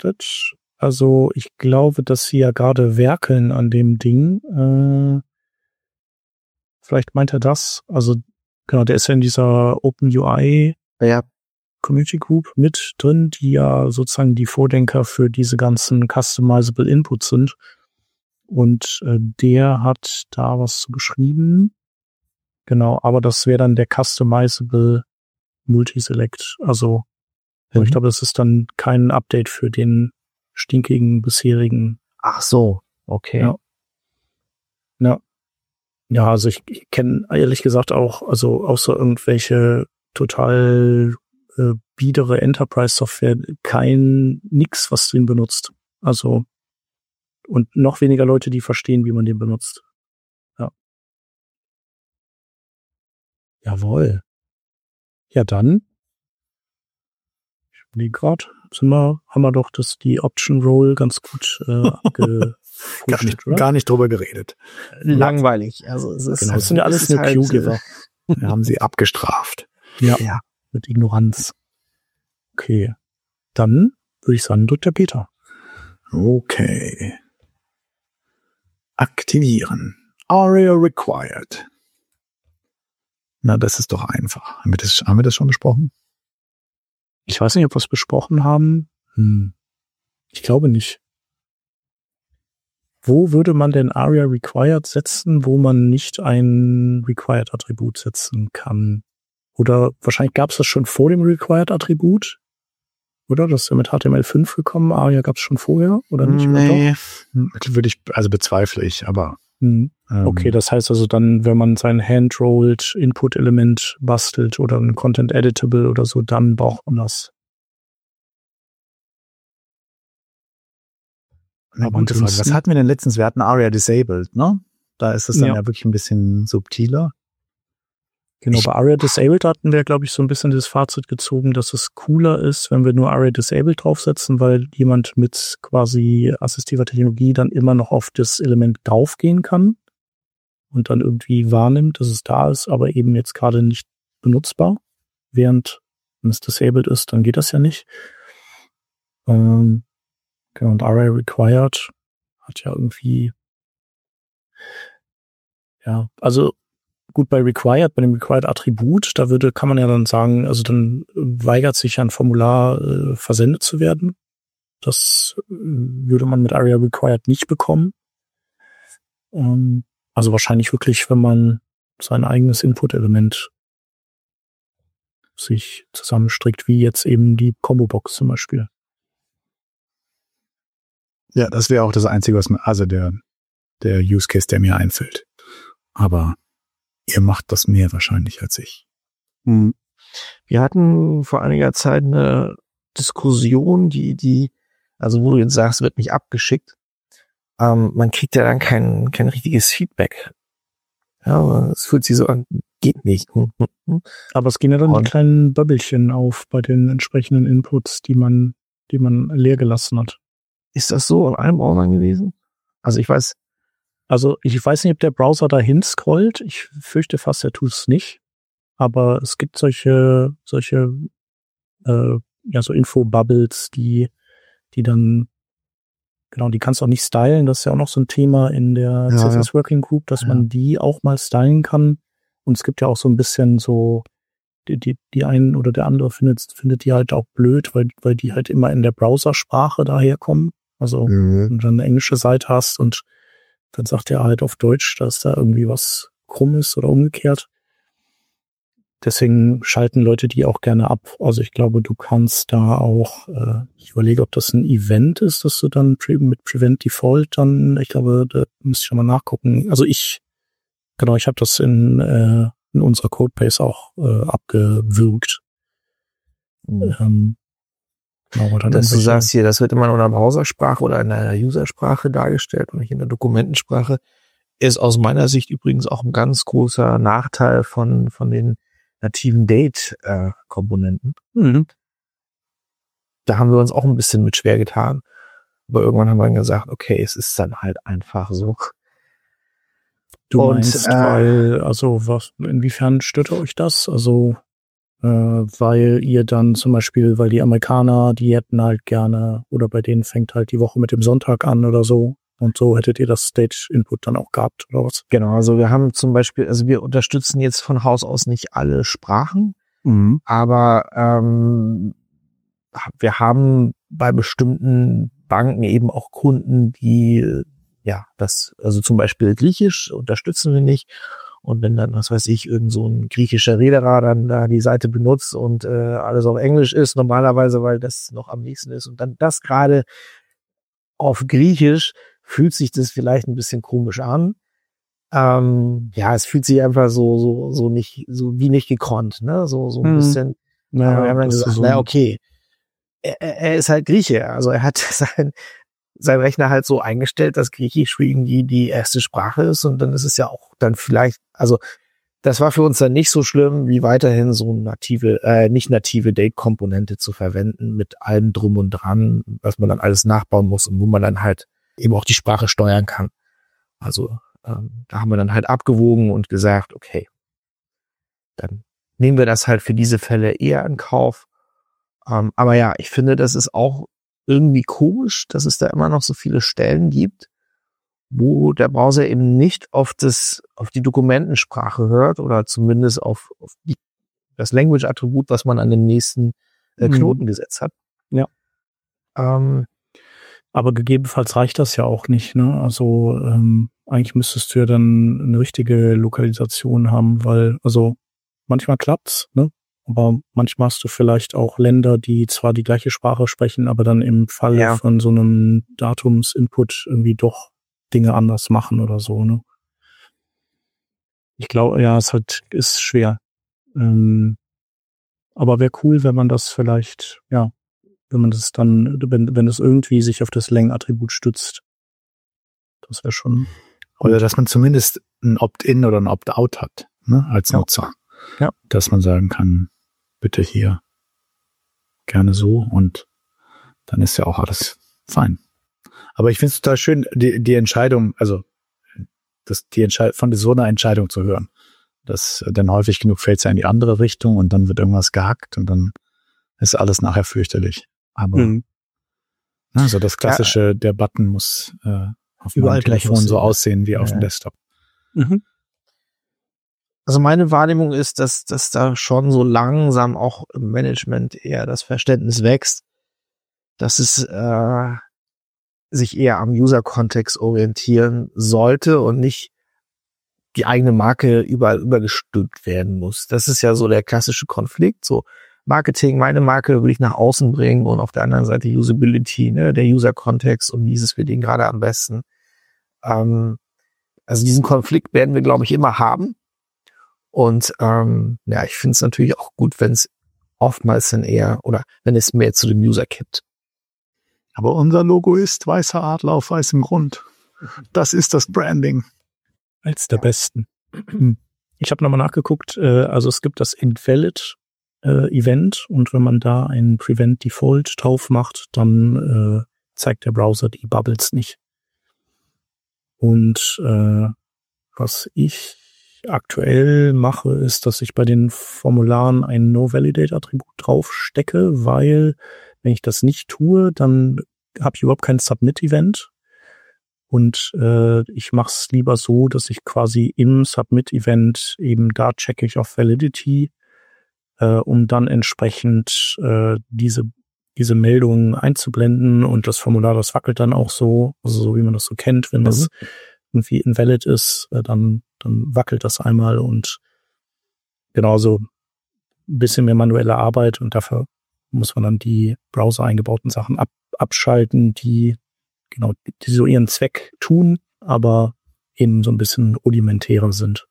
Also ich glaube, dass sie ja gerade werkeln an dem Ding. Äh, vielleicht meint er das. Also genau, der ist ja in dieser Open U I Ja, Community Group mit drin, die ja sozusagen die Vordenker für diese ganzen customizable Inputs sind. Und äh, der hat da was zu geschrieben. Genau, aber das wäre dann der customizable Multiselect. Also Mhm. ich glaube, das ist dann kein Update für den stinkigen bisherigen. ach so, okay. Ja. Ja. Ja, also ich, ich kenne ehrlich gesagt auch, also außer irgendwelche total äh, biedere Enterprise-Software kein nix, was den benutzt. Also und noch weniger Leute, die verstehen, wie man den benutzt. Ja. Jawohl. Ja, dann. Ich überlege gerade, sind wir, haben wir doch das, die Option Roll ganz gut äh, Gar gefunden, nicht, oder? gar nicht drüber geredet. Langweilig. Also es ist, Genau, das sind ja alles es ist nur halt, Q-Giver. Wir haben sie abgestraft. Ja, Ja. mit Ignoranz. Okay. Dann würde ich sagen, drückt der Peter. Okay. Aktivieren. Aria required. Na, das ist doch einfach. Haben wir das, haben wir das schon besprochen? Ich weiß nicht, ob wir es besprochen haben. Hm. Ich glaube nicht. Wo würde man denn Aria required setzen, wo man nicht ein required-Attribut setzen kann? Oder wahrscheinlich gab es das schon vor dem required-Attribut? Oder? Das ist ja mit H T M L fünf gekommen. Aria gab es schon vorher, oder nicht? Oder Nee. Würde ich, also bezweifle ich, aber. Hm. Ähm, Okay, das heißt also dann, wenn man sein Hand-Rolled Input-Element bastelt oder ein Content-Editable oder so, dann braucht man das. Eine aber gute Frage. Was ansonsten- hatten wir denn letztens? Wir hatten Aria disabled, ne? Da ist es dann Ja. ja, wirklich ein bisschen subtiler. Genau, Ich- bei Aria Disabled hatten wir, glaube ich, so ein bisschen das Fazit gezogen, dass es cooler ist, wenn wir nur Aria Disabled draufsetzen, weil jemand mit quasi assistiver Technologie dann immer noch auf das Element draufgehen kann und dann irgendwie wahrnimmt, dass es da ist, aber eben jetzt gerade nicht benutzbar. Während, wenn es Disabled ist, dann geht das ja nicht. Ähm, genau, und Aria Required hat ja irgendwie, ja, also gut, bei Required, bei dem Required-Attribut, da würde, kann man ja dann sagen, also dann weigert sich ein Formular äh, versendet zu werden. Das würde man mit Aria Required nicht bekommen. Ähm, also wahrscheinlich wirklich, wenn man sein eigenes Input-Element sich zusammenstrickt, wie jetzt eben die Combo-Box zum Beispiel. Ja, das wäre auch das Einzige, was mir, also der, der Use Case, der mir einfällt. Aber ihr macht das mehr wahrscheinlich als ich. Hm. Wir hatten vor einiger Zeit eine Diskussion, die, die, also wo du jetzt sagst, wird nicht abgeschickt. Ähm, man kriegt ja dann kein, kein richtiges Feedback. Ja, es fühlt sich so an, geht nicht. Hm, hm, hm. Aber es gehen ja dann Und die kleinen Böbbelchen auf bei den entsprechenden Inputs, die man, die man leer gelassen hat. ist das so in allen Browsern gewesen? Also ich weiß, Also ich weiß nicht, ob der Browser dahin scrollt. Ich fürchte fast, er tut es nicht. Aber es gibt solche, solche, äh, ja, so Info-Bubbles, die, die dann, genau, die kannst du auch nicht stylen. Das ist ja auch noch so ein Thema in der Ja, C S ja. S Working Group, dass Ja. man die auch mal stylen kann. Und es gibt ja auch so ein bisschen so, die, die, die einen oder der andere findet, findet die halt auch blöd, weil, weil die halt immer in der Browsersprache daherkommen. Also, Mhm. wenn du dann eine englische Seite hast und dann sagt er halt auf Deutsch, dass da irgendwie was krumm ist oder umgekehrt. Deswegen schalten Leute die auch gerne ab. Also ich glaube, du kannst da auch, äh, ich überlege, ob das ein Event ist, dass du dann pre- mit Prevent Default dann, ich glaube, da müsste ich schon mal nachgucken. Also ich, genau, ich habe das in, äh, in unserer Codebase auch äh, abgewürgt. Mhm. Ähm, genau, weil dann Dass du irgendwelche- sagst hier, das wird immer in einer Browsersprache oder in einer Usersprache dargestellt und nicht in der Dokumentensprache, ist aus meiner Sicht übrigens auch ein ganz großer Nachteil von, von den nativen Date-Komponenten. Mhm. Da haben wir uns auch ein bisschen mit schwer getan. Aber irgendwann haben wir dann gesagt, okay, es ist dann halt einfach so. Du Und, meinst, äh, weil, also was, inwiefern stört euch das? Also, äh, weil ihr dann zum Beispiel, weil die Amerikaner, die hätten halt gerne, oder bei denen fängt halt die Woche mit dem Sonntag an oder so. Und so hättet ihr das Stage-Input dann auch gehabt, oder was? Genau, also wir haben zum Beispiel, also wir unterstützen jetzt von Haus aus nicht alle Sprachen, Mhm. aber ähm, wir haben bei bestimmten Banken eben auch Kunden, die, ja, das, also zum Beispiel Griechisch unterstützen wir nicht. Und wenn dann, was weiß ich, irgend so ein griechischer Reederer dann da die Seite benutzt und äh, alles auf Englisch ist, normalerweise, weil das noch am nächsten ist und dann das gerade auf Griechisch, fühlt sich das vielleicht ein bisschen komisch an. Ähm, ja, es fühlt sich einfach so, so, so nicht, so wie nicht gekonnt, ne, so, so ein Mhm. bisschen. Naja, Aber wir haben dann das ist gesagt, so na ein- okay, er, er ist halt Grieche, also er hat sein, sein Rechner halt so eingestellt, dass Griechisch für ihn die, die erste Sprache ist und dann ist es ja auch dann vielleicht, also das war für uns dann nicht so schlimm, wie weiterhin so native, äh, nicht native Date-Komponente zu verwenden mit allem drum und dran, was man dann alles nachbauen muss und wo man dann halt eben auch die Sprache steuern kann. Also ähm, da haben wir dann halt abgewogen und gesagt, okay, dann nehmen wir das halt für diese Fälle eher in Kauf. Ähm, aber ja, ich finde, das ist auch irgendwie komisch, dass es da immer noch so viele Stellen gibt, wo der Browser eben nicht auf das, auf die Dokumentensprache hört oder zumindest auf, auf die, das Language-Attribut, was man an den nächsten äh, Knoten Mhm. gesetzt hat. Ja. Ähm, Aber gegebenenfalls reicht das ja auch nicht, ne? Also ähm, eigentlich müsstest du ja dann eine richtige Lokalisation haben, weil, also manchmal klappt's, ne? Aber manchmal hast du vielleicht auch Länder, die zwar die gleiche Sprache sprechen, aber dann im Falle Ja. von so einem Datumsinput irgendwie doch Dinge anders machen oder so, ne? Ich glaube, ja, es halt ist schwer. Ähm, aber wäre cool, wenn man das vielleicht, ja, wenn man das dann, wenn, wenn es irgendwie sich auf das Lang-Attribut stützt. Das wäre schon. Oder dass man zumindest ein Opt-in oder ein Opt-out hat, ne, als Ja. Nutzer. Ja. Dass man sagen kann, bitte hier gerne so und dann ist ja auch alles fein. Aber ich finde es total schön, die, die Entscheidung, also das, die Entscheidung, von so einer Entscheidung zu hören. Das, denn häufig genug fällt es ja in die andere Richtung und dann wird irgendwas gehackt und dann ist alles nachher fürchterlich. Aber Mhm. also das klassische, der Button muss äh, auf Überall meinem gleich Telefon so aussehen, aussehen wie ja. auf dem Ja. Desktop. Mhm. Also meine Wahrnehmung ist, dass, dass da schon so langsam auch im Management eher das Verständnis wächst, dass es äh, sich eher am User-Kontext orientieren sollte und nicht die eigene Marke überall übergestülpt werden muss. Das ist ja so der klassische Konflikt. So Marketing, meine Marke will ich nach außen bringen und auf der anderen Seite Usability, ne, der User-Kontext und dieses für den gerade am besten. Ähm, also diesen Konflikt werden wir, glaube ich, immer haben. Und ähm, ja, ich finde es natürlich auch gut, wenn es oftmals dann eher oder wenn es mehr zu dem User kippt. Aber unser Logo ist weißer Adler auf weißem Grund. Das ist das Branding. Als der besten. Ich habe nochmal nachgeguckt, äh, also es gibt das Invalid äh, Event und wenn man da ein Prevent Default drauf macht, dann äh, zeigt der Browser die Bubbles nicht. Und äh, was ich aktuell mache, ist, dass ich bei den Formularen ein No-Validate-Attribut drauf stecke, weil wenn ich das nicht tue, dann habe ich überhaupt kein Submit-Event. Und äh, ich mache es lieber so, dass ich quasi im Submit-Event eben da checke ich auf Validity, äh, um dann entsprechend äh, diese diese Meldungen einzublenden und das Formular, das wackelt dann auch so, also so wie man das so kennt, wenn das mhm. irgendwie invalid ist, äh, dann dann wackelt das einmal und genauso ein bisschen mehr manuelle Arbeit und dafür muss man dann die Browser eingebauten Sachen ab, abschalten, die genau, die so ihren Zweck tun, aber eben so ein bisschen rudimentärer sind.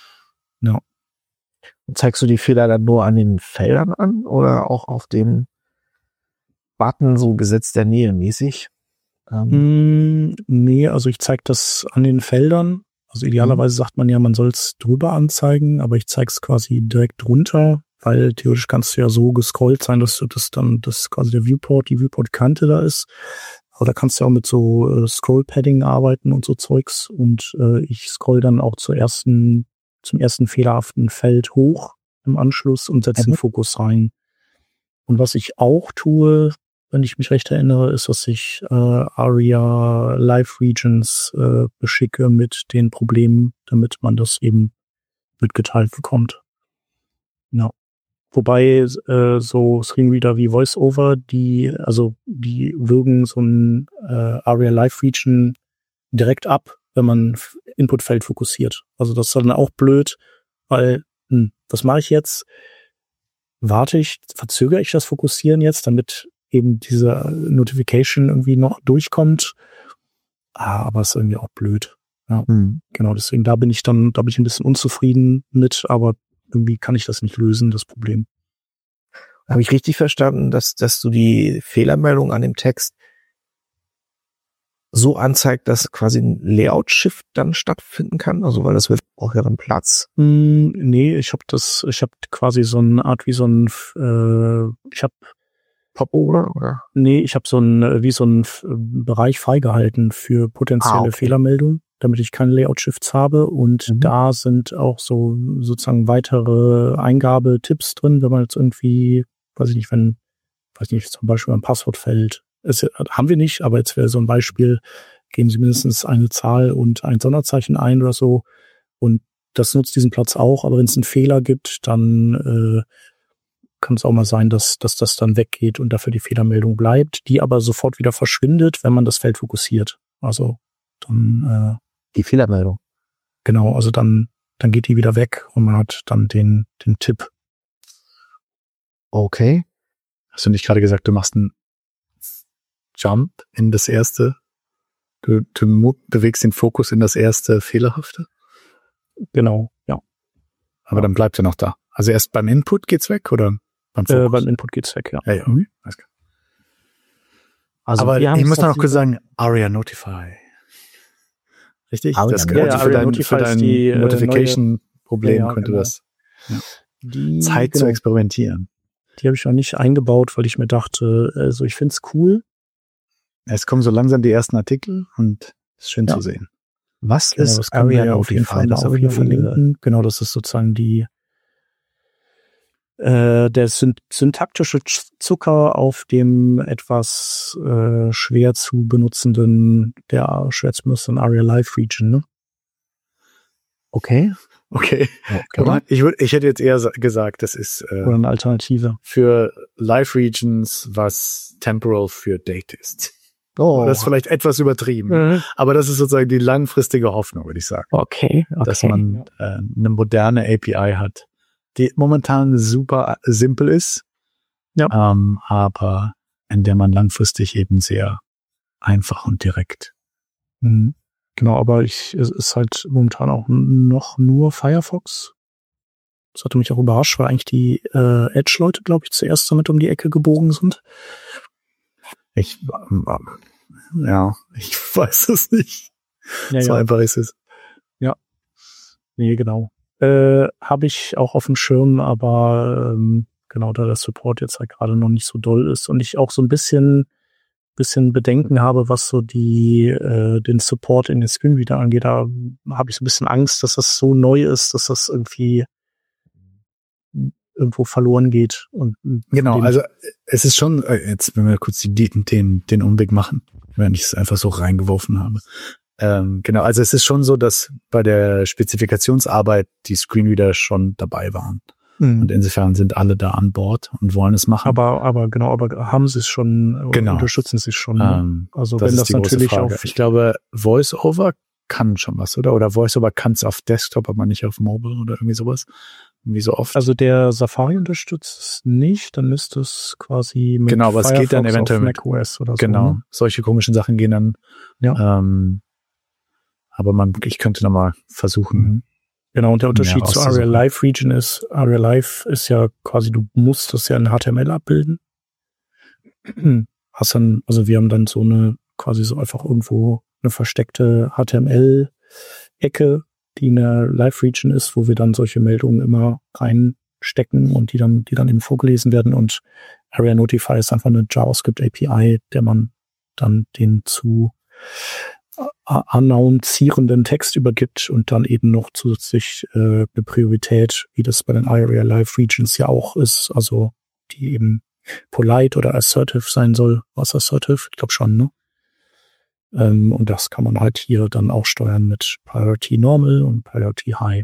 Ja. Zeigst du die Fehler dann nur an den Feldern an oder auch auf dem Button so Gesetz der Nähe mäßig? Ähm. Mm, nee, also ich zeige das an den Feldern. Also idealerweise mhm. sagt man ja, man soll es drüber anzeigen, aber ich zeige es quasi direkt drunter, weil theoretisch kannst du ja so gescrollt sein, dass du das dann, dass quasi der Viewport, die Viewport-Kante da ist. Aber da kannst du auch mit so äh, Scroll-Padding arbeiten und so Zeugs. Und äh, ich scroll dann auch zur ersten, zum ersten fehlerhaften Feld hoch im Anschluss und setze mhm. den Fokus rein. Und was ich auch tue, wenn ich mich recht erinnere, ist, dass ich äh, Aria Live Regions äh, beschicke mit den Problemen, damit man das eben mitgeteilt bekommt. Ja. Wobei äh, so Screenreader wie VoiceOver, die also die würgen so ein äh, Aria Live Region direkt ab, wenn man Inputfeld fokussiert. Also das ist dann auch blöd, weil hm, was mache ich jetzt? Warte ich, verzögere ich das Fokussieren jetzt, damit eben diese Notification irgendwie noch durchkommt? Ah, aber ist irgendwie auch blöd. Ja, hm. Genau, deswegen da bin ich dann, da bin ich ein bisschen unzufrieden mit, aber irgendwie kann ich das nicht lösen, das Problem. Habe ich richtig verstanden, dass, dass du die Fehlermeldung an dem Text so anzeigt, dass quasi ein Layout-Shift dann stattfinden kann? Also, weil das wird auch ja dann Platz. Mm, nee, ich habe das, ich habe quasi so eine Art wie so ein, äh, ich habe Pop oder? oder? Nee, ich habe so ein, wie so ein Bereich freigehalten für potenzielle ah, okay. Fehlermeldungen, damit ich keine Layout-Shifts habe. Und mhm. da sind auch so sozusagen weitere Eingabetipps drin, wenn man jetzt irgendwie, weiß ich nicht, wenn, weiß nicht, zum Beispiel ein Passwortfeld, es, haben wir nicht, aber jetzt wäre so ein Beispiel, geben Sie mindestens eine Zahl und ein Sonderzeichen ein oder so. Und das nutzt diesen Platz auch. Aber wenn es einen Fehler gibt, dann äh, kann es auch mal sein, dass, dass das dann weggeht und dafür die Fehlermeldung bleibt, die aber sofort wieder verschwindet, wenn man das Feld fokussiert. Also dann äh, die Fehlermeldung. Genau, also dann dann geht die wieder weg und man hat dann den den Tipp. Okay. Hast du nicht gerade gesagt, du machst einen Jump in das erste? Du, du bewegst den Fokus in das erste Fehlerhafte? Genau, ja. Aber dann bleibt er noch da. Also erst beim Input geht's weg oder beim Fokus? Äh, beim Input geht's weg, ja. Ja, ja. Mhm. Also aber ich muss noch kurz sagen, Aria Notify. Richtig? Aria das könnte ja, für Aria dein, für dein die, Notification-Problem ja, ja, könnte genau. das ja. die, Zeit genau. zu experimentieren. Die habe ich noch nicht eingebaut, weil ich mir dachte, also ich find's cool. Es kommen so langsam die ersten Artikel und es ist schön ja. zu sehen. Was genau, ist das Aria Notify? Auf jeden Fall das auf jeden Fall verlinken. Genau, das ist sozusagen die äh, der syn- syntaktische Zucker auf dem etwas äh, schwer zu benutzenden, der schwer zu benutzenden Aria Live Region, ne? Okay. Okay. Oder? Ich, würd, ich hätte jetzt eher gesagt, das ist äh, Oder eine Alternative. für Live Regions, was Temporal für Date ist. Oh. Das ist vielleicht etwas übertrieben. Mhm. Aber das ist sozusagen die langfristige Hoffnung, würde ich sagen. Okay, okay. Dass man äh, eine moderne A P I hat, die momentan super simpel ist, ja. ähm, aber in der man langfristig eben sehr einfach und direkt. Mhm. Genau, aber ich, es ist halt momentan auch noch nur Firefox. Das hatte mich auch überrascht, weil eigentlich die äh, Edge-Leute, glaube ich, zuerst damit um die Ecke gebogen sind. Ich, ähm, ja, ich weiß es nicht. Ja, so ja. einfach ist es. Ja. Nee, genau. Äh, habe ich auch auf dem Schirm, aber ähm, genau, da der Support jetzt halt gerade noch nicht so doll ist und ich auch so ein bisschen bisschen Bedenken habe, was so die äh, den Support in den Screenreader angeht, da habe ich so ein bisschen Angst, dass das so neu ist, dass das irgendwie irgendwo verloren geht. Und genau, also es ist schon, jetzt wenn wir kurz die, den, den Umweg machen, wenn ich es einfach so reingeworfen habe. Ähm, genau, also es ist schon so, dass bei der Spezifikationsarbeit die Screenreader schon dabei waren. Mhm. Und insofern sind alle da an Bord und wollen es machen. Aber, aber genau, aber haben sie es schon, genau. unterstützen sie es schon. Ne? Ähm, also wenn das natürlich auf... Ich glaube, VoiceOver kann schon was, oder? Oder VoiceOver kann es auf Desktop, aber nicht auf Mobile oder irgendwie sowas. Wie so oft. Also der Safari unterstützt es nicht, dann müsste es quasi mit genau, aber Firefox es geht dann eventuell mit macOS oder so. Genau, ne? solche komischen Sachen gehen dann. Ja. Ähm, aber man, ich könnte nochmal versuchen. Mhm. Genau, und der Unterschied zu Aria Live Region ist, Aria Live ist ja quasi, du musst das ja in H T M L abbilden. Hast dann, also wir haben dann so eine, quasi so einfach irgendwo eine versteckte H T M L-Ecke, die in der Live Region ist, wo wir dann solche Meldungen immer reinstecken und die dann, die dann eben vorgelesen werden. Und Aria Notify ist einfach eine JavaScript A P I, der man dann den zu announcierenden Text übergibt und dann eben noch zusätzlich äh, eine Priorität, wie das bei den Aria Live Regions ja auch ist, also die eben polite oder assertive sein soll. Was assertive? Ich glaube schon, ne? Ähm, und das kann man halt hier dann auch steuern mit Priority Normal und Priority High.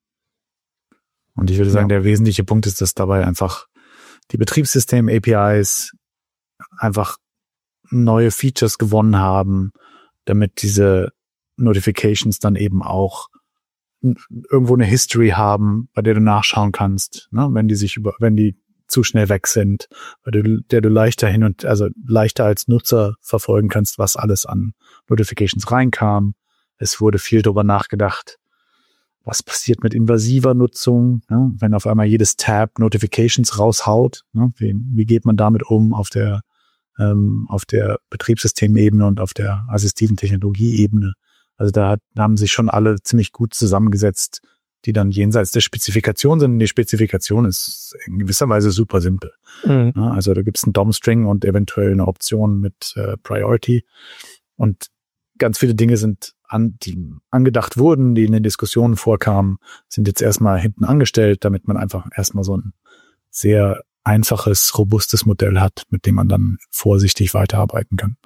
Und ich würde sagen, ja. Der wesentliche Punkt ist, dass dabei einfach die Betriebssystem-A P Is einfach neue Features gewonnen haben, damit diese Notifications dann eben auch irgendwo eine History haben, bei der du nachschauen kannst, ne? Wenn die sich über, wenn die zu schnell weg sind, bei der du, der du leichter hin und, also leichter als Nutzer verfolgen kannst, was alles an Notifications reinkam. Es wurde viel darüber nachgedacht, was passiert mit invasiver Nutzung, ne? Wenn auf einmal jedes Tab Notifications raushaut, ne? Wie, wie geht man damit um auf der auf der Betriebssystemebene und auf der assistiven Technologieebene. Also da, hat, da haben sich schon alle ziemlich gut zusammengesetzt, die dann jenseits der Spezifikation sind. Die Spezifikation ist in gewisser Weise super simpel. Mhm. Ja, also da gibt es einen D O M-String und eventuell eine Option mit äh, Priority. Und ganz viele Dinge sind an, die angedacht wurden, die in den Diskussionen vorkamen, sind jetzt erstmal hinten angestellt, damit man einfach erstmal so ein sehr einfaches, robustes Modell hat, mit dem man dann vorsichtig weiterarbeiten kann.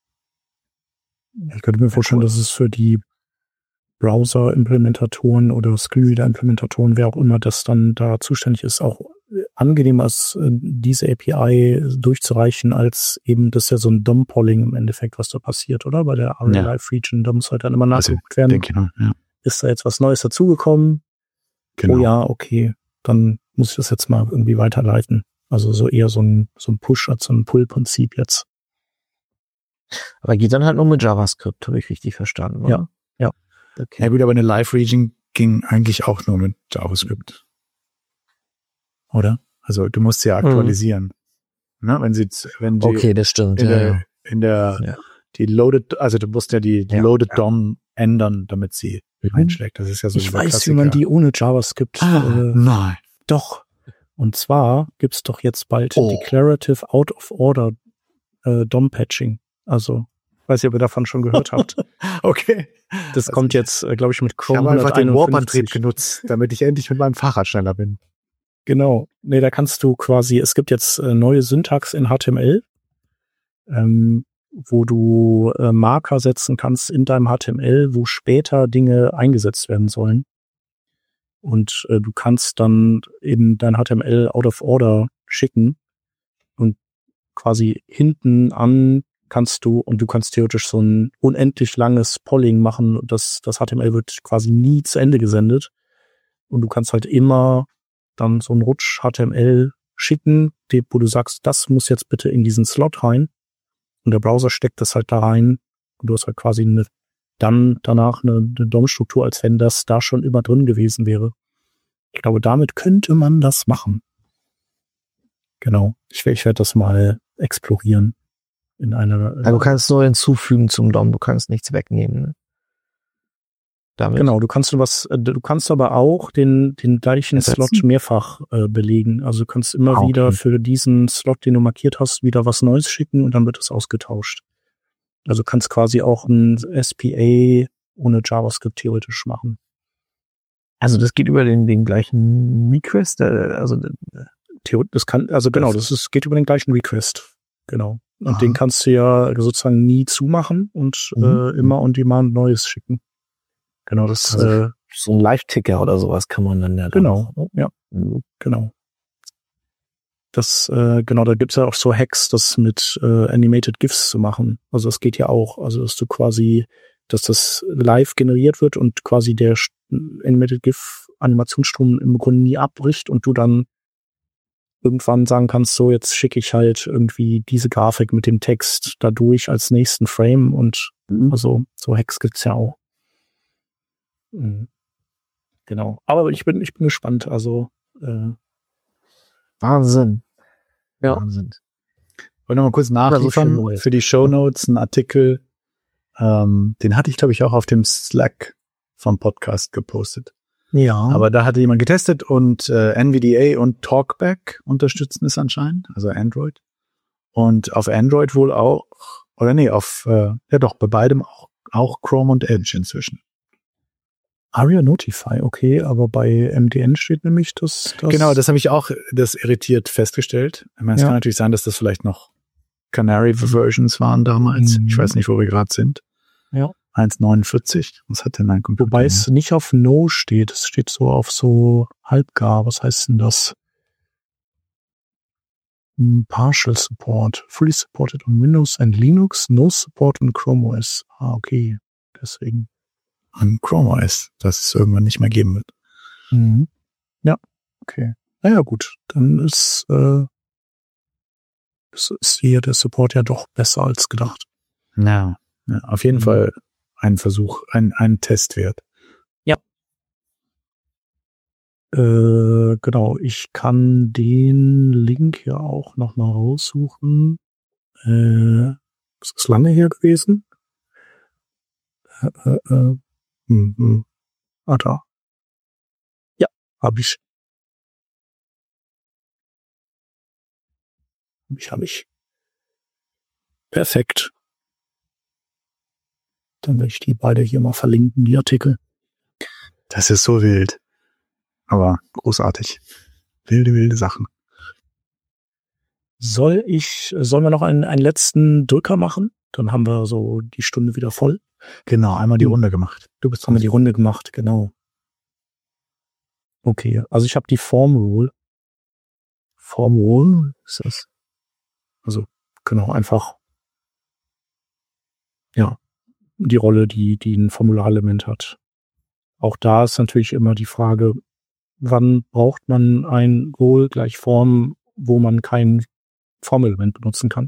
Ich könnte mir vorstellen, dass es für die Browser-Implementatoren oder Screenreader-Implementatoren, wer auch immer das dann da zuständig ist, auch angenehmer ist, diese A P I durchzureichen, als eben, das ist ja so ein D O M-Polling im Endeffekt, was da passiert, oder? Bei der Aria Live Region, da muss halt dann immer nachgeguckt also, werden. Denke ich noch, ja. Ist da jetzt was Neues dazugekommen? Genau. Oh ja, okay, dann muss ich das jetzt mal irgendwie weiterleiten. Also so eher so ein, so ein Push als so ein Pull-Prinzip jetzt. Aber geht dann halt nur mit JavaScript, habe ich richtig verstanden, oder? Ja, ja. Okay. Ja gut, aber eine Live-Region ging eigentlich auch nur mit JavaScript. Oder? Also du musst sie ja aktualisieren. Mhm. Ne? Wenn sie, wenn die okay, das stimmt. In ja, der, ja. in der ja. die Loaded, also du musst ja die, die ja, Loaded ja. D O M ändern, damit sie mhm. einschlägt. Das ist ja so Ich weiß, Klassiker. Wie man die ohne JavaScript. Ah, äh, nein. Doch. Und zwar gibt's doch jetzt bald oh. Declarative Out of Order äh, D O M-Patching. Also, weiß nicht, ob ihr davon schon gehört habt. Okay. Das also kommt jetzt, äh, glaube ich, mit Chrome. Ich habe einfach den Warp-Antrieb genutzt, damit ich endlich mit meinem Fahrrad schneller bin. Genau. Nee, da kannst du quasi, es gibt jetzt äh, neue Syntax in H T M L, ähm, wo du äh, Marker setzen kannst in deinem H T M L, wo später Dinge eingesetzt werden sollen. Und äh, du kannst dann in dein H T M L out of order schicken und quasi hinten an kannst du, und du kannst theoretisch so ein unendlich langes Polling machen. Das, das H T M L wird quasi nie zu Ende gesendet. Und du kannst halt immer dann so einen Rutsch H T M L schicken, wo du sagst, das muss jetzt bitte in diesen Slot rein. Und der Browser steckt das halt da rein. Und du hast halt quasi eine, dann danach eine, eine D O M-Struktur, als wenn das da schon immer drin gewesen wäre. Ich glaube, damit könnte man das machen. Genau. Ich, ich werde das mal explorieren. In einer. Ja, du kannst nur hinzufügen zum D O M, du kannst nichts wegnehmen. Ne? Damit. Genau, du kannst du was, du kannst aber auch den den gleichen ersetzen? Slot mehrfach äh, belegen. Also du kannst immer okay. wieder für diesen Slot, den du markiert hast, wieder was Neues schicken und dann wird es ausgetauscht. Also du kannst quasi auch ein S P A ohne JavaScript theoretisch machen. Also das geht über den den gleichen Request, äh, also Theor- das kann, also genau, das ist, geht über den gleichen Request. Genau. Und Aha. den kannst du ja sozusagen nie zumachen und mhm. äh, immer on demand Neues schicken. Genau, das also, äh, so ein Live-Ticker oder sowas kann man dann ja. Genau, dann, ja, mhm. genau. Das, äh, genau, da gibt's ja auch so Hacks, das mit äh, Animated GIFs zu machen. Also das geht ja auch. Also dass du quasi, dass das live generiert wird und quasi der Animated GIF Animationsstrom im Grunde nie abbricht und du dann irgendwann sagen kannst, so jetzt schicke ich halt irgendwie diese Grafik mit dem Text dadurch als nächsten Frame und mhm. also so Hacks gibt's ja auch. Mhm. Genau. Aber ich bin, ich bin gespannt. Also äh, Wahnsinn. Ja. Wahnsinn. Ich wollte noch mal kurz nachliefern so für die Shownotes einen Artikel. Ähm, den hatte ich, glaube ich, auch auf dem Slack vom Podcast gepostet. Ja. Aber da hatte jemand getestet und äh, N V D A und Talkback unterstützen es anscheinend, also Android. Und auf Android wohl auch, oder nee, auf, äh, ja doch, bei beidem auch, auch Chrome und Edge inzwischen. Aria Notify, okay, aber bei M D N steht nämlich das... das genau, das habe ich auch, das irritiert festgestellt. Ich meine, es ja. kann natürlich sein, dass das vielleicht noch Canary-Versions waren damals. Mhm. Ich weiß nicht, wo wir gerade sind. Ja. eins Komma neunundvierzig. Was hat denn ein Computer? Wobei es nicht auf No steht. Es steht so auf so halbgar. Was heißt denn das? Partial Support. Fully supported on Windows and Linux. No support on Chrome O S. Ah, okay. Deswegen. An Chrome O S, dass es irgendwann nicht mehr geben wird. Mhm. Ja, okay. Naja, gut. Dann ist, äh, ist hier der Support ja doch besser als gedacht. Ja, ja auf jeden mhm. Fall ein Versuch, ein, ein Test wert. Ja. Äh, genau, ich kann den Link ja auch nochmal raussuchen. Äh, ist das lange her gewesen? Äh, äh, äh. Mhm. Ah, da. Ja, habe ich. Hab ich, habe ich. Perfekt. Dann werde ich die beide hier mal verlinken, die Artikel. Das ist so wild. Aber großartig. Wilde, wilde Sachen. Soll ich, sollen wir noch einen, einen letzten Drücker machen? Dann haben wir so die Stunde wieder voll. Genau, einmal die Runde gemacht. Du bist haben wir die Runde gemacht, genau. Okay, also ich habe die Form Rule. Form Rule ist das? Also genau, einfach ja, die Rolle, die die ein Formularelement hat. Auch da ist natürlich immer die Frage, wann braucht man ein Rule gleich Form, wo man kein Formelement benutzen kann.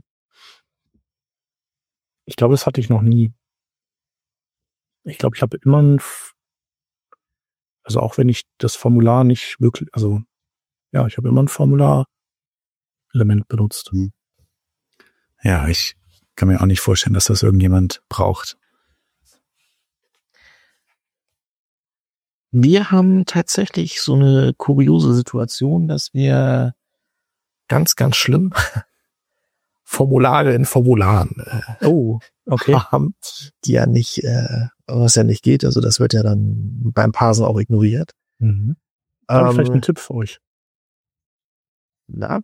Ich glaube, das hatte ich noch nie. Ich glaube, ich habe immer ein, also auch wenn ich das Formular nicht wirklich, also ja, ich habe immer ein Formularelement benutzt. Ja, ich kann mir auch nicht vorstellen, dass das irgendjemand braucht. Wir haben tatsächlich so eine kuriose Situation, dass wir ganz, ganz schlimm Formulare in Formularen äh, oh, okay. haben, die ja nicht, äh, was ja nicht geht. Also das wird ja dann beim Parsen auch ignoriert. Mhm. Habe ähm, ich vielleicht einen Tipp für euch? Na?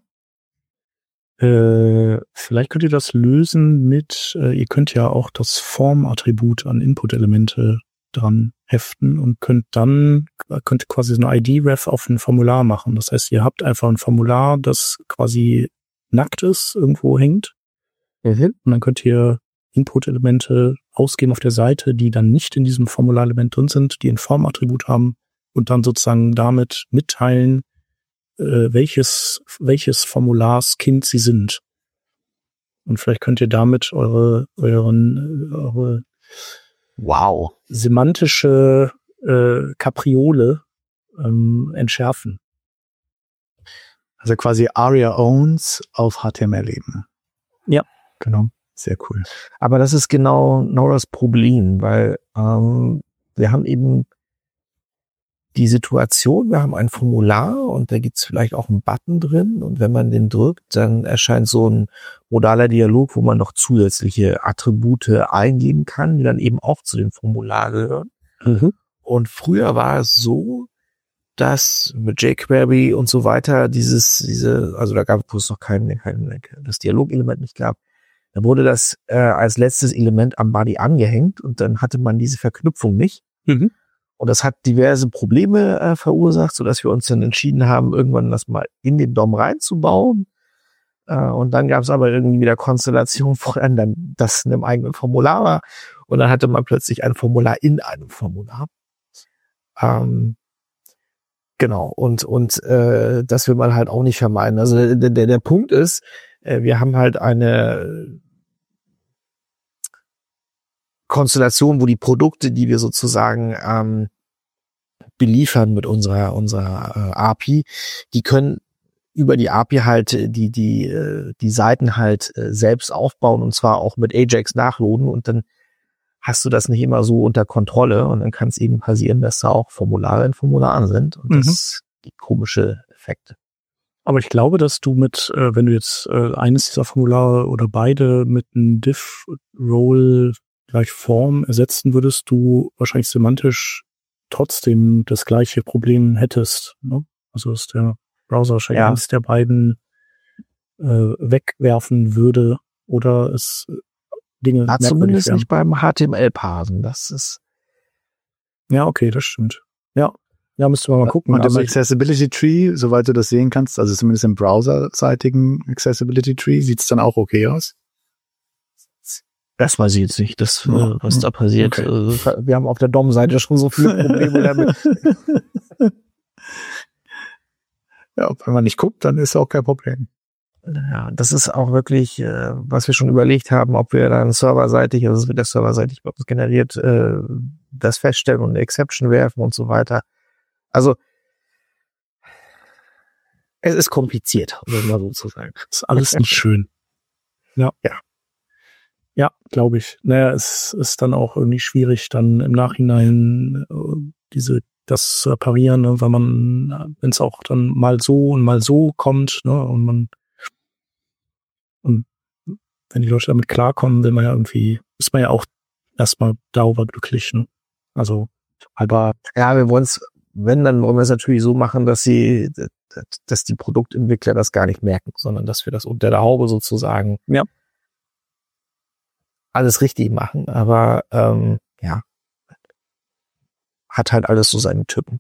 Äh, vielleicht könnt ihr das lösen mit, äh, ihr könnt ja auch das Form-Attribut an Input-Elemente dran heften und könnt dann, könnt quasi so eine I D-Ref auf ein Formular machen. Das heißt, ihr habt einfach ein Formular, das quasi nackt ist, irgendwo hängt. Mhm. Und dann könnt ihr Input-Elemente ausgeben auf der Seite, die dann nicht in diesem Formularelement drin sind, die ein Formattribut haben und dann sozusagen damit mitteilen, äh, welches, welches Formularskind sie sind. Und vielleicht könnt ihr damit eure, euren, eure Wow. semantische äh, Kapriole ähm, entschärfen. Also quasi Aria Owns auf H T M L-Ebene. Ja, genau. Sehr cool. Aber das ist genau Noras Problem, weil ähm, wir haben eben die Situation, wir haben ein Formular und da gibt's vielleicht auch einen Button drin und wenn man den drückt, dann erscheint so ein modaler Dialog, wo man noch zusätzliche Attribute eingeben kann, die dann eben auch zu dem Formular gehören. Mhm. Und früher war es so, dass mit jQuery und so weiter dieses, diese, also da gab es noch kein, kein, das Dialogelement nicht gab, da wurde das äh, als letztes Element am Body angehängt und dann hatte man diese Verknüpfung nicht. Mhm. Und das hat diverse Probleme äh, verursacht, sodass wir uns dann entschieden haben, irgendwann das mal in den D O M reinzubauen. Äh, und dann gab es aber irgendwie wieder Konstellation voran, dann das in einem eigenen Formular war. Und dann hatte man plötzlich ein Formular in einem Formular. Ähm, genau. Und und äh, das will man halt auch nicht vermeiden. Also der, der, der Punkt ist, äh, wir haben halt eine Konstellation, wo die Produkte, die wir sozusagen ähm, beliefern mit unserer unserer äh, A P I, die können über die A P I halt die die äh, die Seiten halt äh, selbst aufbauen und zwar auch mit Ajax nachladen und dann hast du das nicht immer so unter Kontrolle und dann kann es eben passieren, dass da auch Formulare in Formularen sind und Mhm. das gibt komische Effekte. Aber ich glaube, dass du mit, äh, wenn du jetzt äh, eines dieser Formulare oder beide mit einem diff-Role gleich Form ersetzen würdest, du wahrscheinlich semantisch trotzdem das gleiche Problem hättest. Ne? Also dass der Browser wahrscheinlich Ja. eins der beiden äh, wegwerfen würde oder es äh, Dinge Ja, merkwürdig zumindest wären. nicht beim H T M L-Parsen. Das ist Ja, okay, das stimmt. Ja, ja, müsste man mal gucken. Und im Also ich, Accessibility Tree, soweit du das sehen kannst, also zumindest im browserseitigen Accessibility Tree, sieht's dann auch okay aus. Das weiß ich jetzt nicht, das, Ja. äh, was da passiert. Okay. Äh, Wir haben auf der D O M-Seite schon so viele Probleme damit. Ja, wenn man nicht guckt, dann ist auch kein Problem. Ja, das ist auch wirklich, äh, was wir schon überlegt haben, ob wir dann serverseitig, also es wird ja serverseitig bei uns generiert, äh, das feststellen und eine Exception werfen und so weiter. Also es ist kompliziert, um es mal so zu sagen. ist alles nicht schön. Ja. Ja. Ja, glaube ich. Naja, es ist dann auch irgendwie schwierig, dann im Nachhinein äh, diese das zu reparieren, ne, weil man, wenn es auch dann mal so und mal so kommt, ne, und man und wenn die Leute damit klarkommen, will man ja irgendwie, ist man ja auch erstmal darüber glücklich, ne? Also, Aber ja, wir wollen es, wenn, dann wollen wir es natürlich so machen, dass sie, dass die Produktentwickler das gar nicht merken, sondern dass wir das unter der Haube sozusagen Ja. alles richtig machen. Aber ähm, ja, hat halt alles so seine Typen.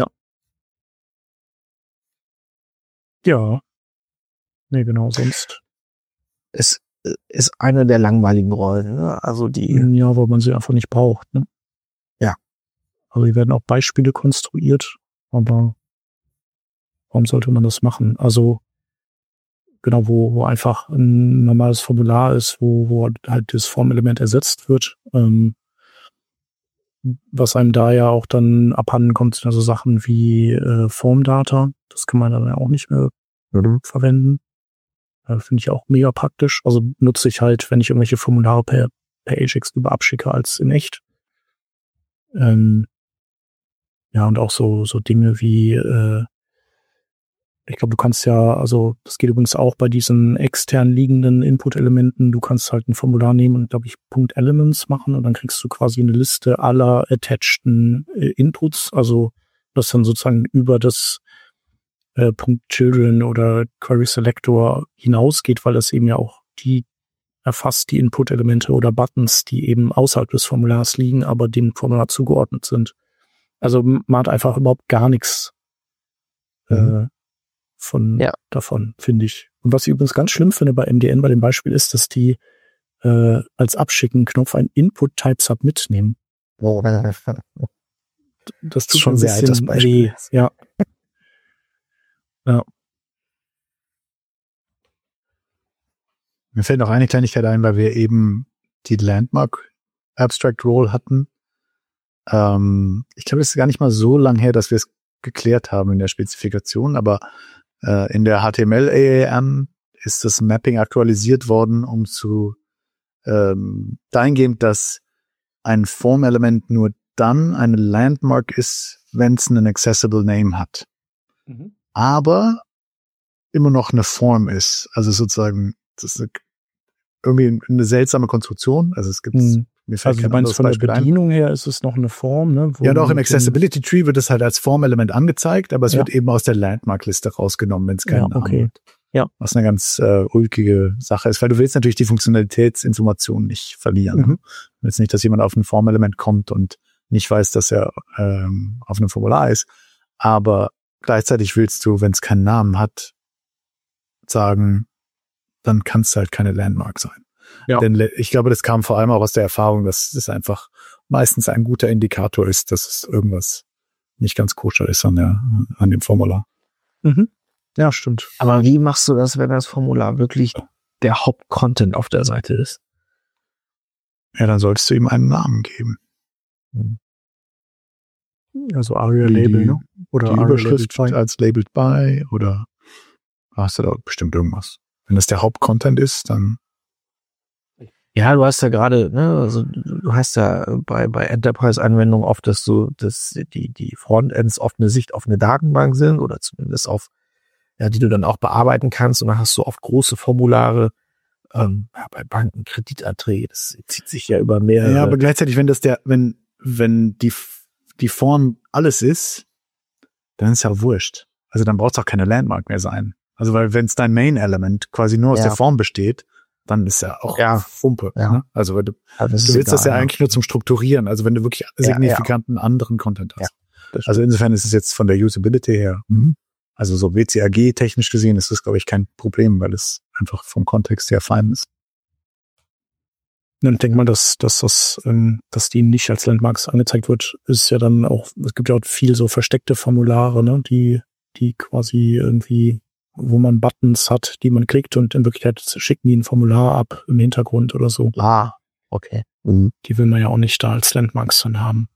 ja. Nee, genau, sonst. Es ist eine der langweiligen Rollen, ne? Also die, Ja, weil man sie einfach nicht braucht, ne? Ja. Also hier werden auch Beispiele konstruiert, aber warum sollte man das machen? Also genau, wo, wo einfach ein normales Formular ist, wo, wo halt das Formelement ersetzt wird, ähm, was einem da ja auch dann abhanden kommt, sind also Sachen wie äh, Formdata. Das kann man dann ja auch nicht mehr mhm. verwenden. Äh, Finde ich auch mega praktisch. Also nutze ich halt, wenn ich irgendwelche Formulare per, per Ajax über abschicke, als in echt. Ähm, ja, und auch so, so Dinge wie, äh, ich glaube, du kannst ja, also das geht übrigens auch bei diesen extern liegenden Input-Elementen, du kannst halt ein Formular nehmen und, glaube ich, Punkt Elements machen und dann kriegst du quasi eine Liste aller attacheden äh, Inputs, also das dann sozusagen über das äh, Punkt Children oder Query Selector hinausgeht, weil das eben ja auch die erfasst die Input-Elemente oder Buttons, die eben außerhalb des Formulars liegen, aber dem Formular zugeordnet sind. Also man hat einfach überhaupt gar nichts mhm. äh, von ja. davon, finde ich. Und was ich übrigens ganz schlimm finde bei M D N bei dem Beispiel ist, dass die äh, als Abschicken-Knopf ein Input-Type-Submit nehmen. Oh, das tut schon sehr altes Beispiel. Nee, ja. ja. Mir fällt noch eine Kleinigkeit ein, weil wir eben die Landmark Abstract Role hatten. Ähm, ich glaube, es ist gar nicht mal so lang her, dass wir es geklärt haben in der Spezifikation, aber äh, in der H T M L A A M ist das Mapping aktualisiert worden, um zu ähm, dahingehend, dass ein Form-Element nur dann eine Landmark ist, wenn es einen Accessible Name hat. Mhm. Aber immer noch eine Form ist. Also sozusagen, das ist eine, irgendwie eine seltsame Konstruktion. Also es gibt mhm. mir fällt also kein anderes von Beispiel der Bedienung ein. Her ist es noch eine Form, ne? Ja, doch im Accessibility Tree wird es halt als Formelement angezeigt, aber es ja. wird eben aus der Landmark-Liste rausgenommen, wenn es keinen ja, okay. Namen hat. Ja. Was eine ganz äh, ulkige Sache ist, weil du willst natürlich die Funktionalitätsinformation nicht verlieren. Mhm. Du willst nicht, dass jemand auf ein Formelement kommt und nicht weiß, dass er ähm, auf einem Formular ist. Aber gleichzeitig willst du, wenn es keinen Namen hat, sagen, dann kann es halt keine Landmark sein. Ja. Denn ich glaube, das kam vor allem auch aus der Erfahrung, dass es einfach meistens ein guter Indikator ist, dass es irgendwas nicht ganz koscher ist an der, an dem Formular. Mhm. Ja, stimmt. Aber wie machst du das, wenn das Formular wirklich der Hauptcontent auf der Seite ist? Ja, dann solltest du ihm einen Namen geben. Also Aria-Label, ne? Oder die Überschrift als labeled by oder hast du da bestimmt irgendwas. Wenn das der Hauptcontent ist, dann ja, du hast ja gerade, ne, also du hast ja bei bei Enterprise-Anwendungen oft, dass du, dass die die Frontends oft eine Sicht auf eine Datenbank sind oder zumindest auf, ja, die du dann auch bearbeiten kannst. Und dann hast du oft große Formulare ähm, ja, bei Banken, Kreditanträge. Das zieht sich ja über mehrere. Ja, aber gleichzeitig, wenn das der, wenn wenn die die Form alles ist, dann ist ja wurscht. Also dann braucht es auch keine Landmark mehr sein. Also weil wenn es dein Main-Element quasi nur aus ja. der Form besteht, dann ist ja auch ja. Fumpe. Ja. Ne? Also du, ja, du willst egal, das ja, ja eigentlich nur zum Strukturieren, also wenn du wirklich signifikanten ja, ja. anderen Content hast. Ja, also insofern ist es jetzt von der Usability her, mhm. also so W C A G technisch gesehen ist das, glaube ich, kein Problem, weil es einfach vom Kontext her fein ist. Und ich denke mal, dass, dass das, ähm, dass die nicht als Landmarks angezeigt wird, ist ja dann auch, es gibt ja auch viel so versteckte Formulare, ne, die, die quasi irgendwie, wo man Buttons hat, die man klickt und in Wirklichkeit schicken die ein Formular ab im Hintergrund oder so. Ah, okay. Mhm. Die will man ja auch nicht da als Landmarks dann haben.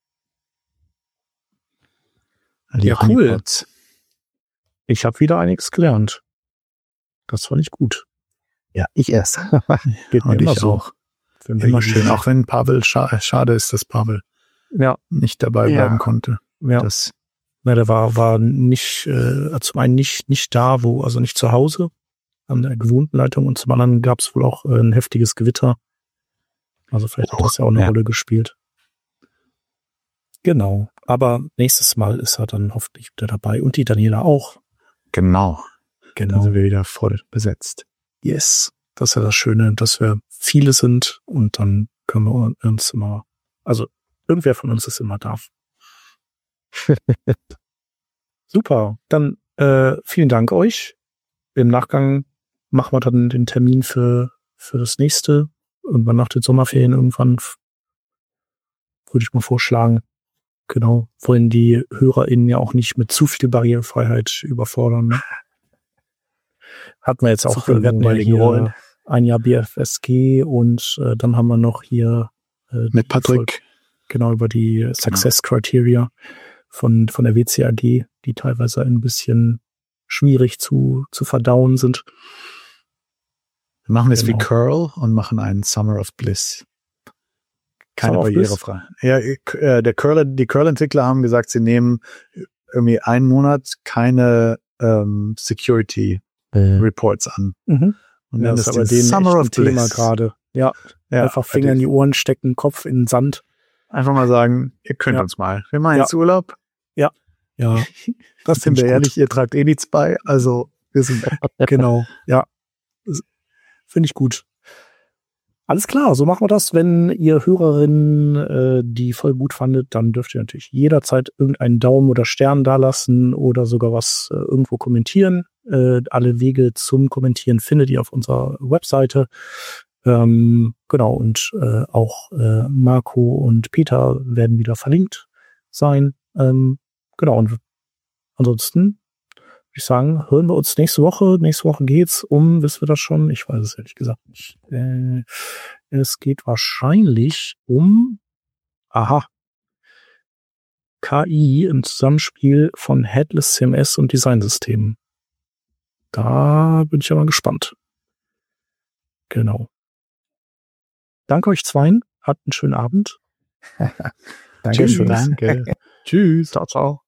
Die ja, cool. Honeypots. Ich habe wieder einiges gelernt. Das fand ich gut. Ja, ich erst. Geht mir immer so. Auch. Immer schön, auch wenn Pavel, scha- schade ist, dass Pavel ja. nicht dabei ja. bleiben konnte. Ja. Das Ja, der war, war nicht, äh, zum einen nicht, nicht da, wo, also nicht zu Hause, an der gewohnten Leitung, und zum anderen gab es wohl auch äh, ein heftiges Gewitter. Also vielleicht hat das ja auch eine ja. Rolle gespielt. Genau. Aber nächstes Mal ist er dann hoffentlich wieder dabei und die Daniela auch. Genau. Genau. Dann sind wir wieder voll besetzt. Yes. Das ist ja das Schöne, dass wir viele sind und dann können wir uns immer, also irgendwer von uns ist immer da. Super, dann äh, vielen Dank euch. Im Nachgang machen wir dann den Termin für für das nächste. Irgendwann nach den Sommerferien irgendwann würde ich mal vorschlagen. Genau, wollen die HörerInnen ja auch nicht mit zu viel Barrierefreiheit überfordern. Ne? Hatten wir jetzt auch wir hatten mal hier ein Jahr B F S G und äh, dann haben wir noch hier äh, mit Patrick Folge, genau über die Success Criteria von von der W C A G, die teilweise ein bisschen schwierig zu zu verdauen sind. Wir machen jetzt genau. wie Curl und machen einen Summer of Bliss. Keine barrierefrei. Ja, äh, der Curl, die Curl-Entwickler haben gesagt, sie nehmen irgendwie einen Monat keine ähm, Security äh. Reports an. Mhm. Und dann ja, ist aber den Summer of Thema Bliss gerade. Ja, ja, einfach Finger in die Ohren stecken, Kopf in den Sand. Einfach mal sagen, ihr könnt ja. uns mal. Wir machen ja. jetzt Urlaub. Ja. Ja. Das sind wir ehrlich, ihr tragt eh nichts bei. Also wir sind genau. Ja. Finde ich gut. Alles klar, so machen wir das. Wenn ihr Hörerinnen äh, die Folge gut fandet, dann dürft ihr natürlich jederzeit irgendeinen Daumen oder Stern dalassen oder sogar was äh, irgendwo kommentieren. Äh, alle Wege zum Kommentieren findet ihr auf unserer Webseite. Ähm, genau, und äh, auch äh, Marco und Peter werden wieder verlinkt sein. Ähm, genau, und ansonsten würde ich sagen, hören wir uns nächste Woche. Nächste Woche geht's um, wissen wir das schon? Ich weiß es ehrlich gesagt nicht. Äh, es geht wahrscheinlich um, aha, K I im Zusammenspiel von Headless C M S und Designsystemen. Da bin ich aber gespannt. Genau. Danke euch zweien. Habt einen schönen Abend. Dankeschön. Danke. Tschüss. Ciao, ciao.